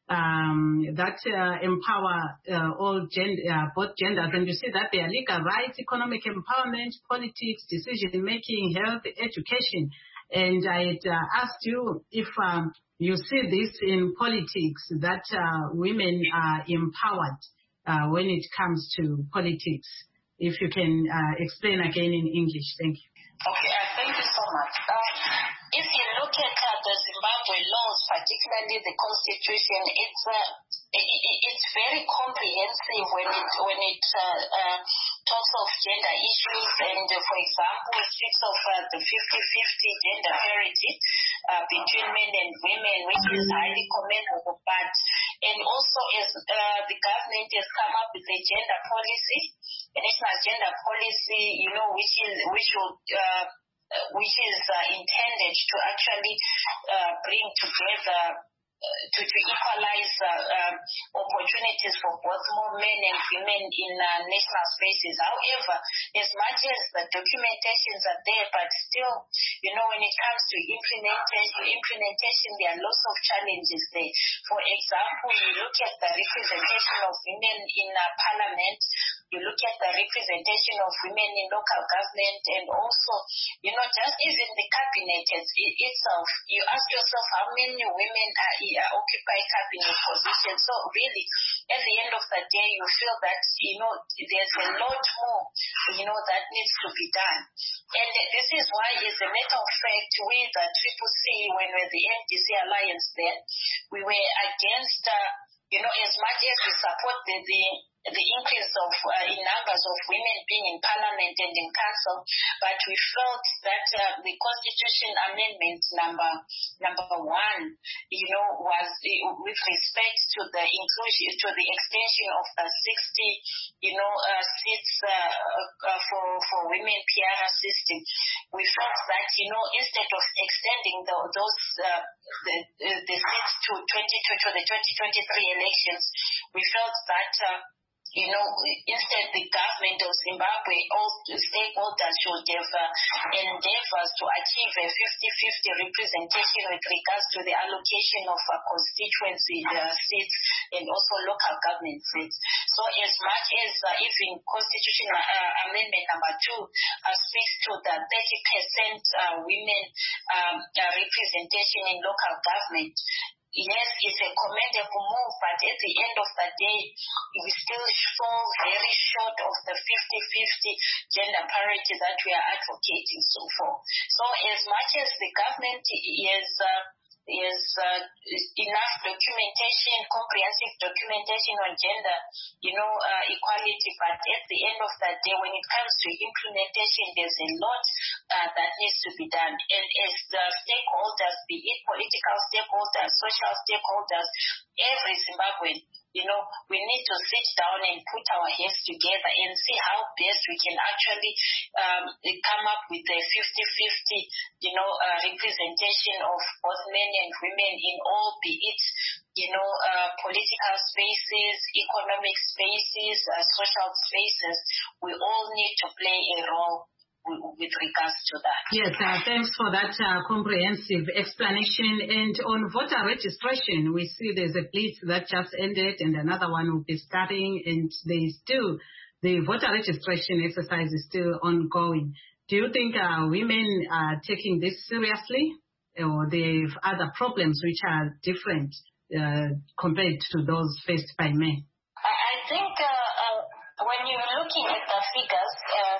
um, that uh, empower uh, all gen- uh, both genders, and you see that they are legal rights, economic empowerment, politics, decision-making, health, education. And I uh, asked you if um, you see this in politics, that uh, women are empowered uh, when it comes to politics. If you can uh, explain again in English. Thank you. Okay, uh, thank you so much. Um, if you look at uh, the Zimbabwe laws, particularly the constitution, it's uh, it, it's very comprehensive when it when it uh, uh, talks of gender issues, and uh, for example, it speaks of uh, the fifty-fifty gender parity uh, between men and women, which is highly commendable. But and also, as uh, the government has come up with a gender policy, a national gender policy, you know, which is which will. Uh, which is uh, intended to actually uh, bring together, uh, to, to equalize uh, um, opportunities for both more men and women in uh, national spaces. However, as much as the documentations are there, but still, you know, when it comes to implementation, implementation there are lots of challenges there. For example, you look at the representation of women in uh, parliament, you look at the representation of women in local government, and also, you know, just even the cabinet itself, you ask yourself how many women are, are occupy cabinet positions. So really, at the end of the day, you feel that, you know, there's a lot more, you know, that needs to be done. And this is why, as a matter of fact, we, the Triple C, when we were the M D C Alliance then, we were against, uh, you know, as much as we support the, the the increase of uh, in numbers of women being in parliament and in council, but we felt that uh, the constitution amendment number number one, you know, was uh, with respect to the inclusion, to the extension of the sixty, you know, uh, seats uh, uh, for for women P R system. We felt that, you know, instead of extending the, those uh, the, the the seats to twenty to, to the twenty twenty-three elections, we felt that. Uh, You know, instead the government of Zimbabwe, all the stakeholders should have uh, endeavors to achieve a fifty-fifty representation with regards to the allocation of uh, constituency uh, seats and also local government seats. So as much as uh, even Constitutional uh, Amendment number two uh, speaks to the thirty percent uh, women um, uh, representation in local government, yes, it's a commendable move, but at the end of the day, we still fall very short of the fifty-fifty gender parity that we are advocating so for. So as much as the government is uh, is uh, enough documentation, comprehensive documentation on gender, you know, uh, equality, but at the end of the day, when it comes to implementation, there's a lot uh, that needs to be done. And as the stakeholders, be it political stakeholders, social stakeholders, every Zimbabwean, you know, we need to sit down and put our heads together and see how best we can actually um, come up with a fifty-fifty, you know, uh, representation of both men and women in all, be it, you know, uh, political spaces, economic spaces, uh, social spaces. We all need to play a role with regards to that. Yes, uh, thanks for that uh, comprehensive explanation. And on voter registration, we see there's a blitz that just ended and another one will be starting, and there's still, the voter registration exercise is still ongoing. Do you think uh, women are taking this seriously, or they have other problems which are different uh, compared to those faced by men? I think uh, uh, when you're looking at the figures, uh,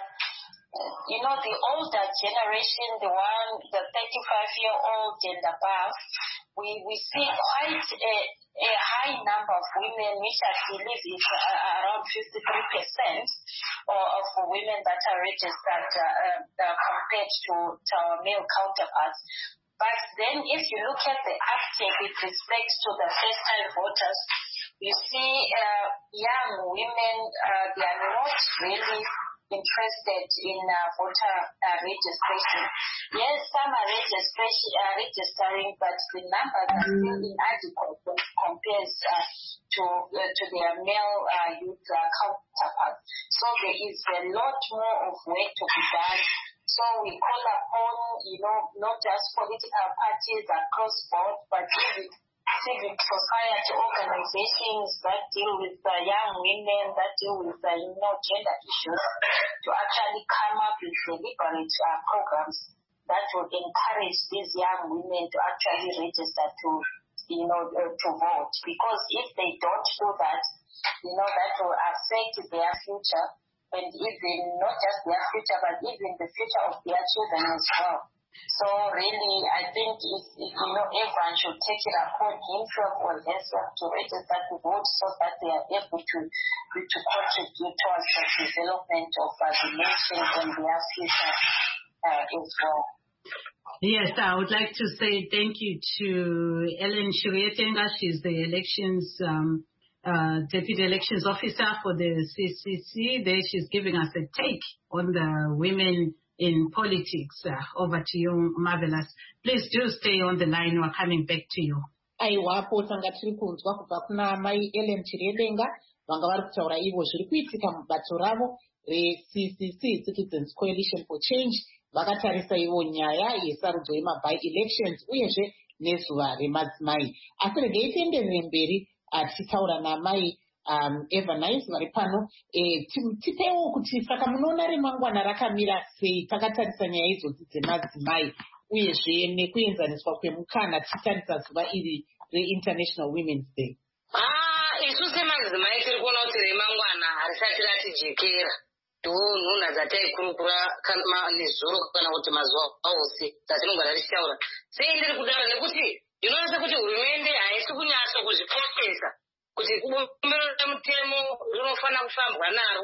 you know, the older generation, the one, the thirty-five-year-old and above, we, we see quite a, a high number of women, which I believe is uh, around fifty-three percent of women that are registered uh, uh, compared to, to our male counterparts. But then if you look at the uptake with respect to the first-time voters, you see uh, young women, uh, they are not really interested in uh, voter uh, registration. Yes, some are registration, uh, registering, but the numbers are still inadequate when compared uh, to uh, to their male uh, youth uh, counterparts. So there is a lot more of work to be done. So we call upon, you know, not just political parties across board, but even civic society organizations that deal with uh, young women, that deal with uh, you know, gender issues, to actually come up with deliberate uh, programs that would encourage these young women to actually register to, you know, uh, to vote. Because if they don't do that, you know, that will affect their future, and even not just their future, but even the future of their children as well. So really, I think if, if you know, everyone should take it upon himself or herself to register to vote, so that they are able to to contribute towards the development of uh, the nation and their future uh, as well. Yes, I would like to say thank you to Ellen Shirietenga. She's the elections um, uh, deputy elections officer for the C C C. There, she's giving us a take on the women in politics. Uh, over to you, Marvelous. Please do stay on the line. We're coming back to you. aiwapo tanga tiri kunzwa kubva kuna mai Ellen Chiridenga vanga vari kutaura ivo zviri kuitika mubato ravo re-C C C Citizens Coalition for Change. Vakatarisa ivo nyaya yesarudzo yema-by elections uyezve nezuva remadzimai. Asi regai tienderere mberi tichitaura namai um, Eva Nice vari pano. E, tipeiwo kuti saka munoona remangwana rakamira sei takatarisa nyaya idzodzi dzemadzimai uyezve nekuenzaniswa kwemukana tichitarisa zuva iri re-International Women's Day. Ah, isu semadzimai tiri kuona kuti remangwana harisati ratijekera. Nhunha dzataikurukura nezuro kana kuti mazuva ose dzatinogara tichitaura. Sei ndiri kudaro nekuti ndinoona kuti hurumende haisi kunyatsa kuzviprocesa kuti bumbiro remutemo rinofanira kufambwa naro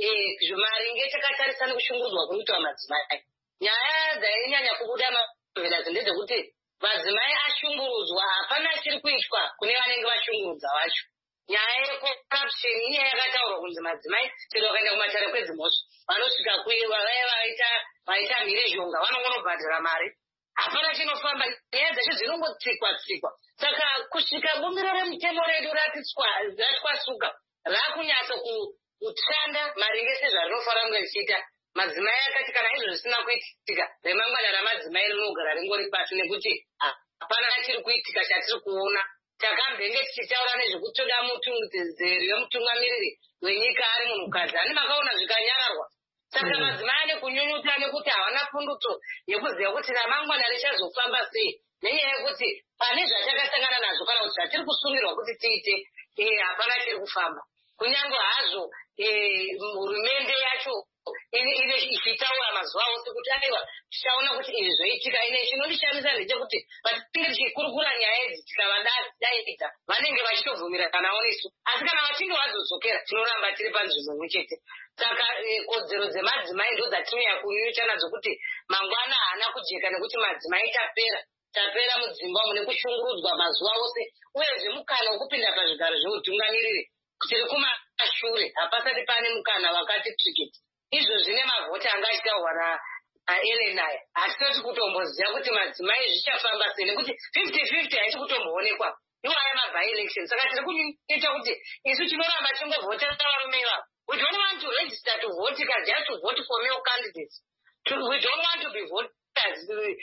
maringe takatarisa nekushungurudzwa kunoitwa madzimai. Nyaya dzainyanya kubuda mavhelazi ndedzekuti madzimai ashungurudzwa, hapana chiri kuitwa kune vanenge vashungurudza vacho. Nyaya yecorruption inyaya yakataurwa kunzi madzimai chero vakaenda kumatare kwedzimhosva vanosvika kuiva vaya vaita vaita mhirizhonga vanongonobhadhira mari. Hapana chinofamba, nyaya dzacho dzinongotsikwa tsikwa. Saka kusvika bumbiro remutemo redu ratwasuka rakunyatsa kushanda maringe sezvarinofanira kunge richiita. Madzimai akati kana izvo zvisina kuitika remangwana ramadzimai rinogara ringori pasi nekuti hapana chiri kuitika chatiri kuona. Takambenge tichitaura nezvekutoda mutungamiri wemutungamiriri wenyika ari munhukadzi. Ani makaona zvikanyararwa. Saka madzimai ane kunyunyuta nekuti havana pundutso yekuziva kuti ramangwana richazofamba sei, nenyaya yekuti pane zvatakasangana nazvo kana kuti zvatiri kusungirirwa kuti tiite hapana chiri kufamba. Kunyange hazvo hurumende yacho ine ichitaura mazuva ose kuti aiwa tichaona kuti izvi zvoitika. Ine chinondishamisa ndechekuti patinge tichikurukura nyaya idzi tikavadaidza vanenge vachitovhumira nawo nesu, asi kana vachinge vazodzokera tinoramba tiri panzvimbo imwe chete. Saka kodzero dzemadzimai ndo dzatinouya kunyunyuta nadzo kuti mangwana haana kujeka nekuti madzimai tapera tapera mudzimba mune kushungurudzwa mazuva ose uyezve mukana wokupinda pazvigaro zveutungamiriri tiri kumashure hapasati pane mukana wakati trikiti. Izvo zvine mavhoti anga achitaurwa naElen naye hatisati kutomboziva kuti madzimai zvichafamba sei nekuti fifty fifty haisi kutomboonekwa iwo aya maby election. Saka tiri kunyunyuta kuti isu tinoramba tingovhotera varume ivavo. We don't want to register to vote because just to vote for male candidates. We don't want to be voters.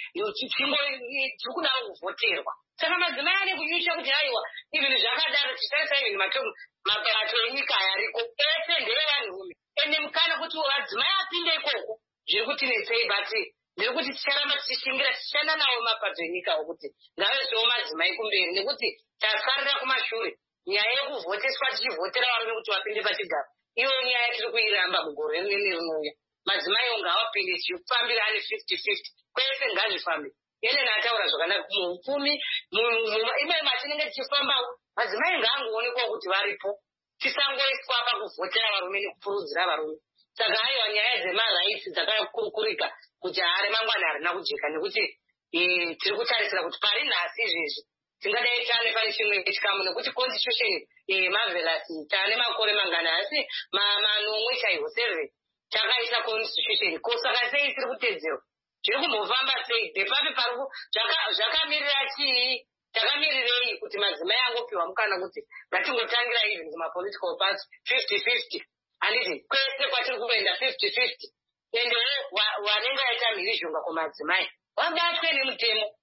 Tikuda kuvoterwa. Saka madzimai ane kunyunyuta kuti aiwa izvinhu zvakadaro tichaisa even maparato enyika ariko ese ndeevanhurume. Ende mukana kuti madzimai apinde ikoko zviri kutinetsei, but ndiri kuti ticharamba tichishingira tichishanda nawo mapato enyika okuti ngavesewo madzimai kumberi nekuti tasarira kumashure. Nyaya yekuvhoteswa tichivhotera varume kuti vapinde pachigaro iyo nyaya tiri kuiramba mugore rinenge rinouya. Madzimai onga awapinde tichifambira ane fifty fifty kwese ngazvifambe. Ene nataura zvakanaka muupfumi imwe matinenge tichifambawo madzimai ngaangoonekwawo kuti varipo, tisangoiswa pakuvhotera varume nekukurudzira varume. Saka aiwa nyaya dzemaraitsi dzakakurukurika kuti hari mangwana harina kujeka nekuti tiri kutarisira kuti pari nhasi izvezvi tingadai tane pane chimwe chikamu nekuti constitution Marvelous tane makore mangana asi manomwe chaiwo seven takaisa constitution. Saka sei tiri kutedzerwa zviri kumbofamba sei depapi pari zvakamirira chii, takamirirei kuti madzimai angopiwa mukana kuti ngatingotangira even kumapolitical party fifty fifty handiti kwese kwatiri kuenda fifty fifty. Endewo wanenge aita mhirizhonga kumadzimai wabatwe nemutemo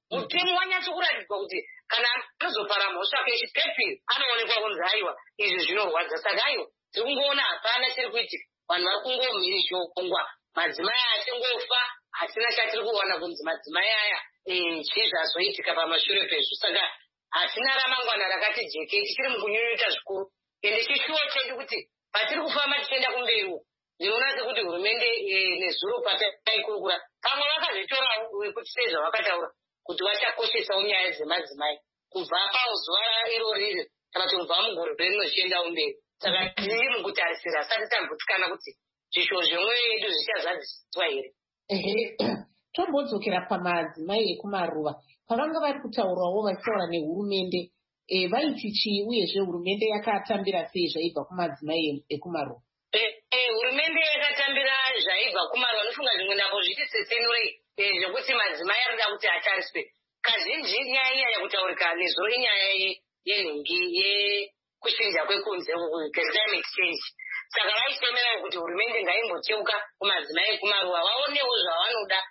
mutemo wanyatsokuratidzwa kuti kana anozopara mhosva kechitepiri anoonekwa kunzi aiwa izvi zvinorwadza. Saka aiwa tiri kungoona hapana chiri kuitika, vanhu vari kungomhiri zhongwa, madzimai achingofa, hatina chatiri kuona kunzi madzimai aya chii zvazoitika pamashure pezvo. Saka hatina ramangwana rakati jeke, tichiri mukunyunyuta zvikuru. Ende chishuwo chedu kuti patiri kufamba tichienda kumberiwo, ndinoona sekuti hurumende nezuro pataikurukura pamwe vakazvitorawo wekuti sei zvavakataura kuti vachakoshesawo nyaya dzemadzimai kubva pazuva iro riri kana kuti kubva mugore rino zvichiendawo mberi. Saka tiri mukutarisira asati tambotikana kuti zvishuwo zvemwoyo yedu zvichazadziswa here. Ehe, tombodzokera pamadzimai ekumaruva. Pavanga vari kutaurawo vachitaura nehurumende, vaiti chii uyezve hurumende yakatambira sei zvaibva kumadzimai ekumaruva? Hurumende yakatambira zvaibva kumaruva. Anofunga zvimwe ndambo zviti tsetsenurei zvekuti madzimai arida kuti atariswe. Kazhinji nyaya inyanya kutaurika nezuro inyaya yenhingi yekuchinja kwekunze, climate change. Saka vaisemera kuti hurumende ngaimboteuka kumadzimai ekumaruva vaonewo zvavanoda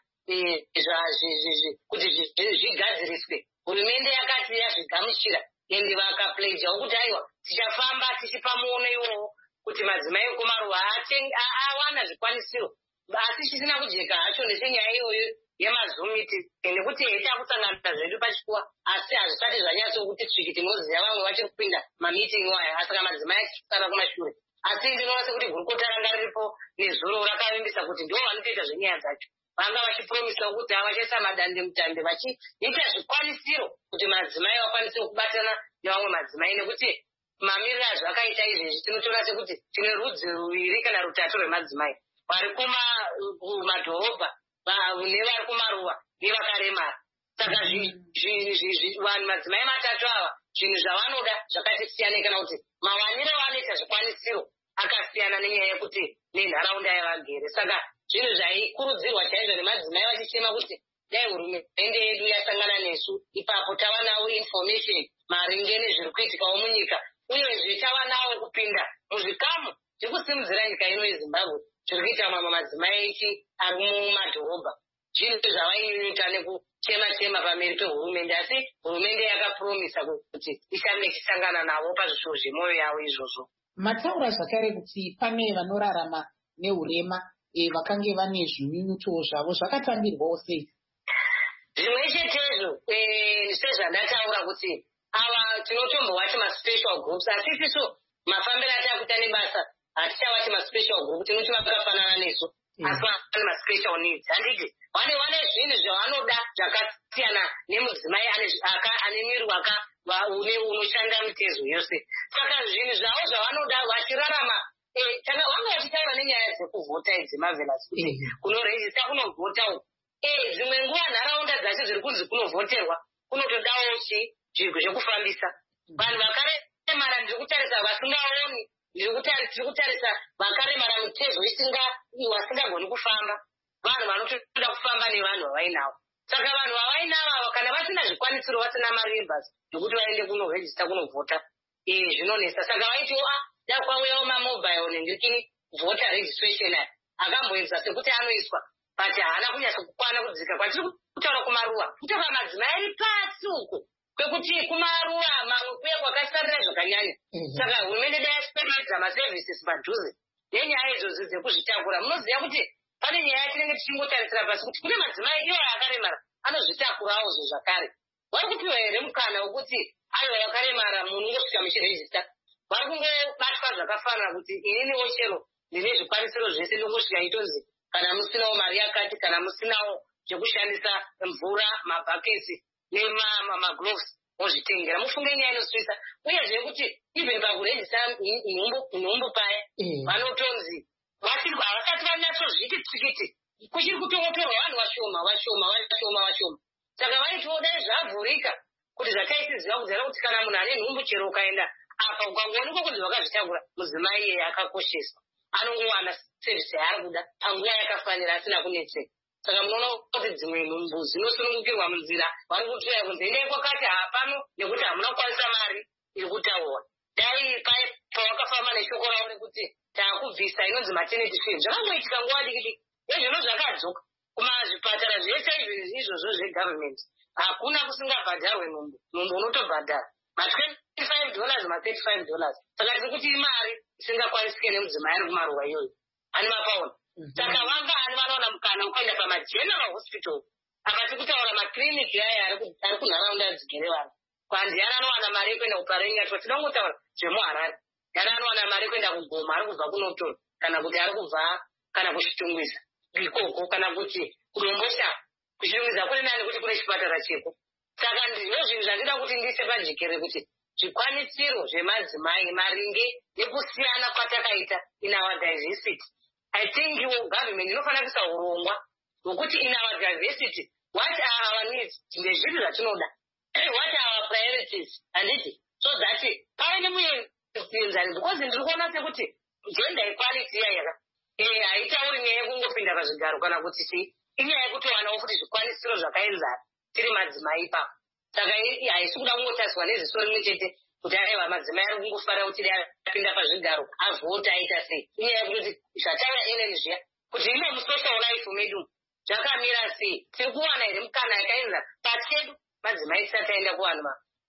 kuti zvigadziriswe. Hurumende yakati yazvigamuchira ende vakapledjawo kuti aiwa tichafamba tichipa muono iwowo kuti madzimai ekumaruva awana zvikwanisiro, asi chisina kujeka hacho nesenyaya iyoyo yemazumiti nekuti takusangana zvedu pachikuwa asi hazvisati zvanyatso kuti tsvikiti moziya vamwe vachiri kupinda mamitingi waya, asaka madzimai achisara kumashure. Asi ndinoona sekuti gurukota ranga riripo nezuro rakavimbisa kuti ndo vanotoita zvenyaya dzacho. Vanga vachipromisa kuti havachaisa madande mutande vachiita zvikwanisiro kuti madzimai vakwanise kubatana nevamwe madzimai, nekuti mamiriro azvakaita izvezvi tinotoona sekuti tine rudzi ruviri kana rutatu rwemadzimai, vari kumadhorobha nevari kumaruva nevakaremara. Saka vanhu madzimai matatu ava zvinhu zvavanoda zvakati siyanei, kana kuti mawaniro vanoita zvikwanisiro akasiyana nenyaya yekuti nenharaunda yavagere. Saka zvinhu zvaikurudzirwa chaizvo nemadzimai vachichema kuti dai hurumende yedu yasangana nesu ipapo tava nawo information maringe nezviri kuitikawo munyika, uyezve tava nawo kupinda muzvikamu zvekusimudzira nyika ino yeZimbabwe zviri kuita mamwe madzimai echi ari mumadhorobha. Zvinhu zvavainyunyuta nekuchema chema pamberi pehurumende, asi hurumende yakapromisa kuti ichange ichisangana navo pazvishuwo zvemwoyo yavo izvozvo. Mataura zvakare kuti pane vanorarama nehurema vakange vane zvinyunyuto zvavo, zvakatambirwawo sei? Zvimwe chetezvo sezvandataura kuti ava tinotombovati maspecial groups, asi isiso mafambiro atakuita nebasa hatichawati maspecial group, tinoti vakafanana nesu asi vane maspecial needs. Handiti vane vane zvinhu zvavanoda zvakasiyana nemudzimai ane miri unoshanda mitezo yose. Saka zvinhu zvavo zvavanoda vachirarama vanga vachitaura nenyaya dzekuvhota idzi marvelous kuti kunorejista kunovhotawo. Dzimwe nguva nharaunda dzacho zviri kunzi kunovhoterwa kunotodawo zvirwe zvekufambisa. Vanhu vakaremara ndiri kutarisa vasingaoni, tiri kutarisa vakaremara mitezo vasingagoni kufamba, vanhu vanotoda kufamba nevanhu vavainavo. Saka vanhu vavainavo kana vasina zvikwanisiro, vasina marimbas zvokuti vaende kunorejista kunovhota, zvinonesa. Saka vaitiwo da kwauyawo mamobile nendikini voter registration aya akamboedza sekuti anoiswa but haana kunyasa kukwana kudzika. Kwatiri kutaura kumaruwa kutova madzimai ari pasi uko kwekuti kumaruwa mamwe kuye kwakasarira zvakanyanya. Saka hurumende dai yasipedza maservices padhuze nenyaya idzodzo dzekuzvitakura. Munoziva kuti pane nyaya yatinenge tichingotarisira pasi kuti kune madzimai iwo akaremara anozvitakurawo zvo zvakare. Vari kupiwa here mukana wekuti aiwa yakaremara munhu ungosvika muchirejista? Vari kungobatwa zvakafanira kuti ininiwo chero ndine zvikwanisiro zvese ndongosvika itonzi kana musinawo mari yakati, kana musinawo zvekushandisa mvura, mabhaketi nemagloves mozvitengera. Mufunge nyaya inosvitsa. Uyezve kuti even pakurejista nhumbu paya vanotonzi havasati vanyatsozviti tsikiti, kuchiri kutongotorwa vanhu vashoma vashoma vashoma vashoma. Saka vaitiwo dai zvavhurika kuti zvataitiziva kuzara kuti kana munhu ane nhumbu chero ukaenda apa ukangoonekwa kuti vakazvitakura, mudzimai iyeye akakosheswa, anongowana sevhisi yaari kuda panguva yakafanira asina kunetseka. Saka munoona kuti dzimwe nhumbu dzinosunungukirwa munzira vari kutuya kunzi endai kwakati hapano nekuti hamuna kukwanisa mari iri kutaurwa. Dai pawakafamba neshoko ravo rekuti taakubvisa inonzi maternity fees, zvakangoitika nguva diki diki, nezvino zvakadzoka kumazvipatara zvese izvozvo zvegovernment hakuna kusingabhadharwe nhumbu. Nhumbu unotobhadhara ma-twenty-five dollars ma-thirty-five dollars. Saka tiri kuti imari isingakwanisike nemudzimai ari kumaruwa iyoyo. Ani mapaona. Saka wanga ani vanoona mukana ukaenda pama-general hospital. Apa tiri kutaura makliniki aya ari kunharaunda dzigere vanhu. Kwandiyana anowana mari yekuenda kuparenya kuti tinongotaura zvemuharare. Yana anowana mari yekuenda kugoma ari kubva kunotora kana kuti ari kubva kana kuchitungwiza ikoko kana kuti kudombosha kuchitungwiza kune nani kuti kune chipatara cheko. Saka ndizvo zvinhu zvandida kuti ndiise pajekere kuti zvikwanisiro zvemadzimai maringe nekusiyana kwatakaita in our diversity. I think government inofanira kuisa urongwa hwekuti in our diversity what are our needs ndezviri zvatinoda what are our priorities handiti so that pave nemuenzani because ndiri kuona sekuti gender equality yayaka eh haitauri nyaya yekungopinda pazvigaro kana kuti si inyaya yekutovanawo futi zvikwanisiro zvakaenzana tiri madzimai ipapo. Saka haisi kuda kungotariswa neziso rimwe chete kuti aiwa madzimai ari kungofara kuti apinda pazvigaro avhota aita sei. Inyaya yekuti zvataura ineni zviya kuti ime musocial life medu zvakamira sei. Tiri kuwana here mukana yakaenzana pachedu madzimai tisati aenda kuvanhu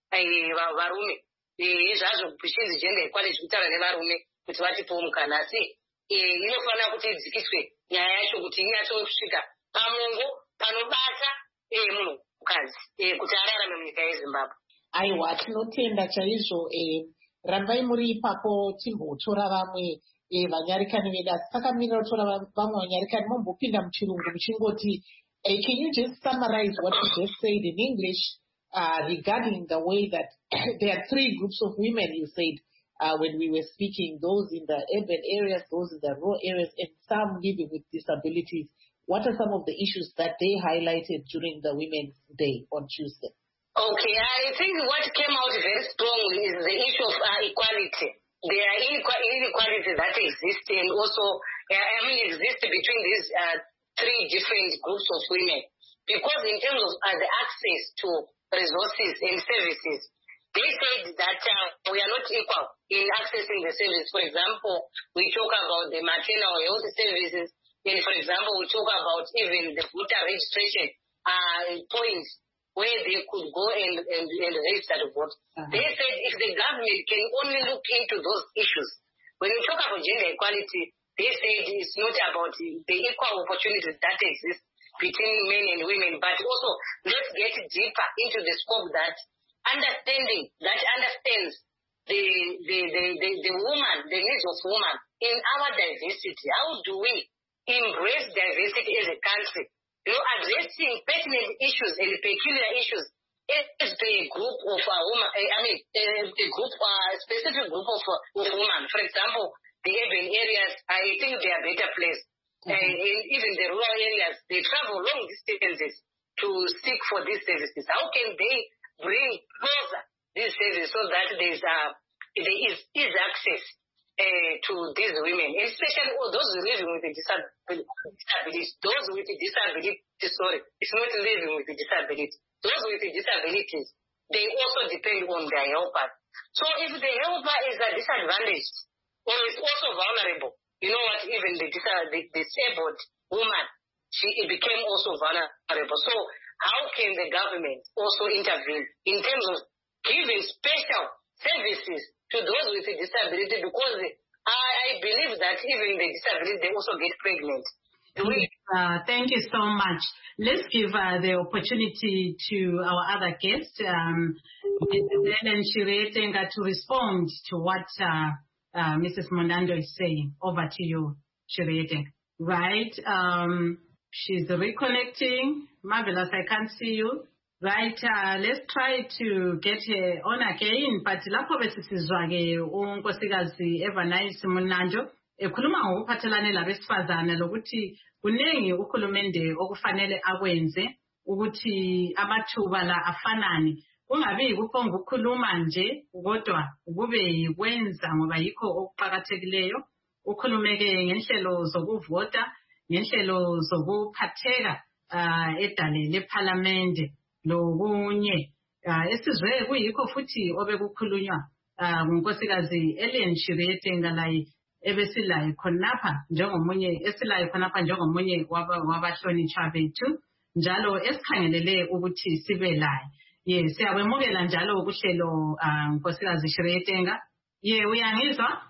varume zvazvo kuchinzi gender equality kutaura nevarume kuti vatipewo mukana asi inofanira kuti idzikiswe nyaya yacho kuti inyatsosvika pamongo panobata munhu mukadzi kuti ararame munyika yeZimbabwe. Aiwa, tinotenda chaizvo. Rambai muri ipapo timbotora vamwe vanyarikani vedu asi takamirira kutora vamwe vanyarikani mombopinda muchirungu muchingoti can you just summarize what you just said in English uh, regarding the way that there are three groups of women you said uh, when we were speaking, those in the urban areas, those in the rural areas, and some living with disabilities. What are some of the issues that they highlighted during the Women's Day on Tuesday? Okay, I think what came out very strongly is the issue of uh, equality. There are inequalities that exist and also, uh, I mean, exist between these uh, three different groups of women. Because in terms of uh, the access to resources and services, they said that uh, we are not equal in accessing the services. For example, we talk about the maternal health services. And for example, we talk about even the voter registration uh, points where they could go and, and, and register to vote. Uh-huh. They said if the government can only look into those issues, when you talk about gender equality, they said it's not about the equal opportunities that exist between men and women, but also let's get deeper into the scope that understanding, that understands the, the, the, the, the woman, the needs of woman in our diversity. How do we embrace diversity as a country? You know, addressing pertinent issues and peculiar issues as a group of uh, women, I mean, a group, a uh, specific group of, uh, of women. For example, the urban areas, I think they are better placed. Mm-hmm. And in even the rural areas, they travel long distances to seek for these services. How can they bring closer these services so that there's uh, there is, is access Uh, to these women, especially oh, those living with a disability, those with a disability, sorry, it's not living with a disability. Those with a disabilities, they also depend on their helpers. So if the helper is a disadvantaged or is also vulnerable, you know what, even the, the disabled woman, she became also vulnerable. So how can the government also intervene in terms of giving special services to those with a disability, because I, I believe that even the disability, they also get pregnant. Uh, thank you so much. Let's give uh, the opportunity to our other guest, um, Ellen Chirietenga, to respond to what uh, uh, Missus Mondando is saying. Over to you, Chirietenga. Right. Um, she's reconnecting. Marvelous, I can't see you. Right, uh, let's try to get her on again. But lapho besisizwa-ke unkosikazi Evernice Monanjo ekhuluma ngokuphathelane labesifazane lokuthi kunengi uhulumende okufanele akwenze ukuthi amathuba la afanane. Kungabi kuphonga ukukhuluma nje kodwa kube yikwenza ngoba yikho okuqhakathekileyo. Ukhulumeke ngenhlelo zokuvota, ngenhlelo zokuphatheka uh, edale leParliament. Lokunye esizwe kuyikho futhi obekukhulunywa ngunkosikazi Ellen Chirietenga layi ebesilayo khonapha njengomunye esilayo khonapha njengomunye wabahlonitshwa bethu njalo esikhangelele ukuthi sibe laye. Ye siyabemukela njalo ukuhlelo Nkosikazi Shirley Tenga. Ye uyangizwa?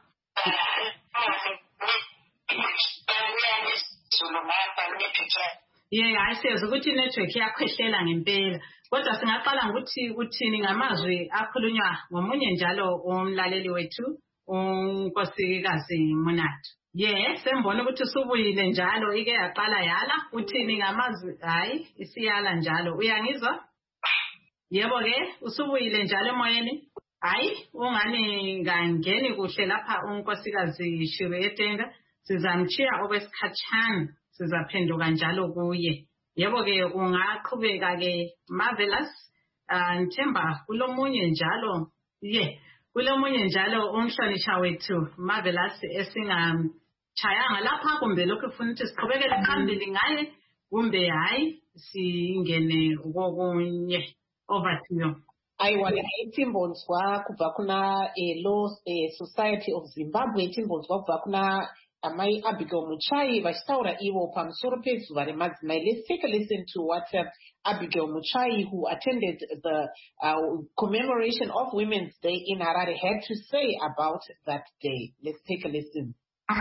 Ye ayisezwe ukuthi network yakhwehlela ngempela. Kodwa singaqala ngokuthi uthini ngamazwi akhulunywa ngomunye njalo umlaleli wethu uNkosikazi Munati. Ye sembona ukuthi usubuyile njalo ike yaqala yala uthini ngamazwi hayi isiyala njalo. Uyangizwa? Yebo ke usubuyile njalo emoyeni? Hayi ungani ngangeni kuhle lapha uNkosikazi Shirley Tenga. Sizamchiya okwesikhatshana sizaphenduka njalo kuye. Yebo ke ungaqhubeka ke Marvelous. Ngithemba kulomunye njalo ye kulomunye njalo umhlonishwa wethu Marvelous esingamchayanga lapha kumbe lokho ufuna ukuthi siqhubekele phambili ngaye kumbe hayi singene kokunye. Over to you. I want to timbonzwa kubva kuna Law Society of Zimbabwe, timbonzwa kubva kuna Amai Abigail Muchai vachitaura ivo pamusoro pezuva remadzimai. Let's take a listen to what uh, Abigail Muchai, who attended the uh, commemoration of Women's Day in Harare, had to say about that day. Let's take a listen.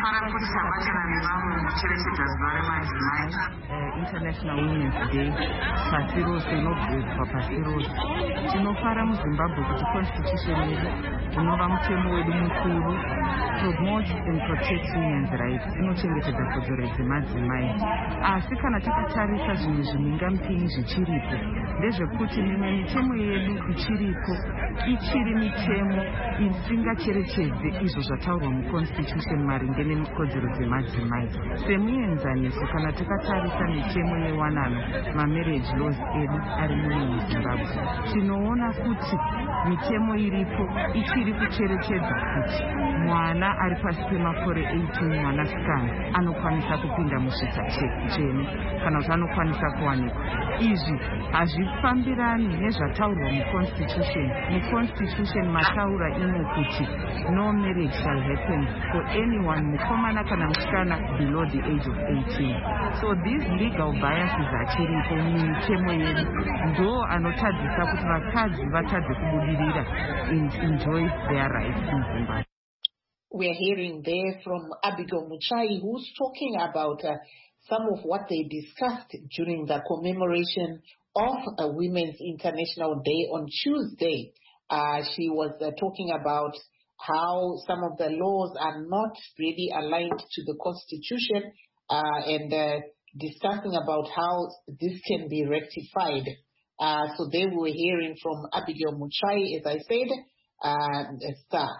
International Women's Day pasi rose inobvezwa pasi rose. Tinofara muZimbabwe kuti constitution yedu unova mutemo wedu mukuru promote and protect women's rights, inochengetedza kodzero dzemadzimai. Asi kana takatarisa zvinhu zvimingamupini zvichiripo ndezvekuti mimwe mitemo yedu ichiripo ichiri mitemo isingacherechedze izvo zvataurwa muconstitution maringe nekodzero dzemadzimai. Semuenzaniso kana takatarisa mitemo yewanano mamarriage laws edu ari muno muZimbabwe, tinoona kuti mitemo iripo ichiri kucherechedza kuti mwana ari pasi pemakore eighteen mwanasikana anokwanisa kupinda musvitsa tsvene kana kuti anokwanisa kuwanikwa. Izvi hazvifambirani nezvataurwa muconstitution. Muconstitution mataura ino kuti no marriage shall happen for anyone mukomana kana musikana below the age of eighteen. So these legal biases achiripo mumitemo yedu ndo anotadzisa kuti vakadzi vatadze kubudirira and enjoy their rights in Zimbabwe. We're hearing there from Abigail Muchai, who's talking about uh, some of what they discussed during the commemoration of uh, Women's International Day on Tuesday. Uh, she was uh, talking about how some of the laws are not really aligned to the Constitution uh, and uh, discussing about how this can be rectified. Uh, so they were hearing from Abigail Muchai, as I said, uh, Star.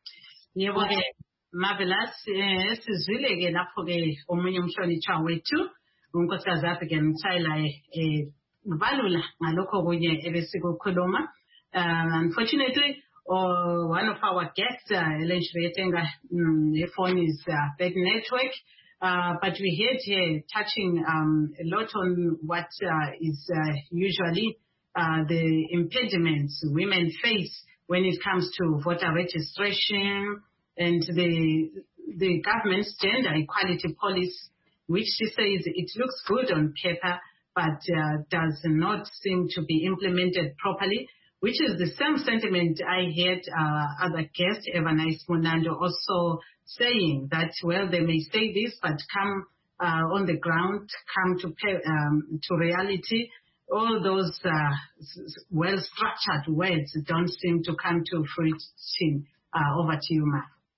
Yebo ke Marvelous sizwile ke lapho ke omunye umhlonishwa wethu uNkosikazi Abigail Muchai eh balula ngalokho kunye ebesikukhuluma. Unfortunately, uh, one of our guests, uh, Ellen Shirley Tenga, um, her phone is uh, bad network, uh, but we heard here touching um, a lot on what uh, is uh, usually uh, the impediments women face when it comes to voter registration and the the government's gender equality policy, which she says it looks good on paper, but uh, does not seem to be implemented properly, which is the same sentiment I heard uh, other guest, Evanice Munando, also saying that, well, they may say this, but come uh, on the ground, come to pay, um, to reality, all those uh, well-structured words don't seem to come to fruition. Uh, over to you,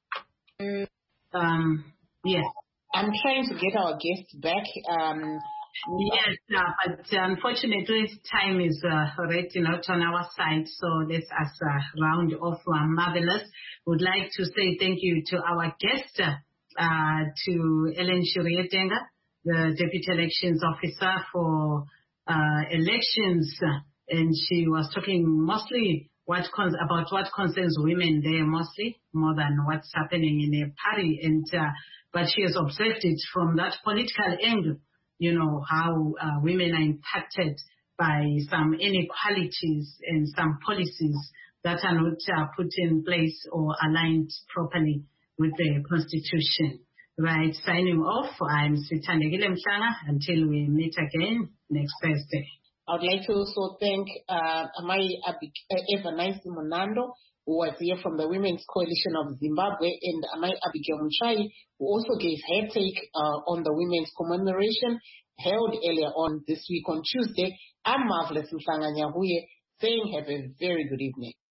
Ma. Um, yes. I'm trying to get our guest back. Um, yes, uh, but unfortunately, time is uh, already not on our side, so let's us uh, round off. Uh, Marvelous. Would like to say thank you to our guest, uh, to Ellen Shirley Tenga, the Deputy Elections Officer for uh, elections, and she was talking mostly what con- about what concerns women there mostly, more than what's happening in a party. And uh, but she has observed it from that political angle, you know, how uh, women are impacted by some inequalities and some policies that are not uh, put in place or aligned properly with the Constitution. Right, signing off. I'm Sithandekile Mhlanga until we meet again next Thursday. I would like to also thank uh, Amai Evanice Monando, who was here from the Women's Coalition of Zimbabwe, and Amai Abigail Muchai, who also gave her take uh, on the Women's Commemoration held earlier on this week on Tuesday. I'm Marvelous Mhlanga Nyahuye, saying have a very good evening.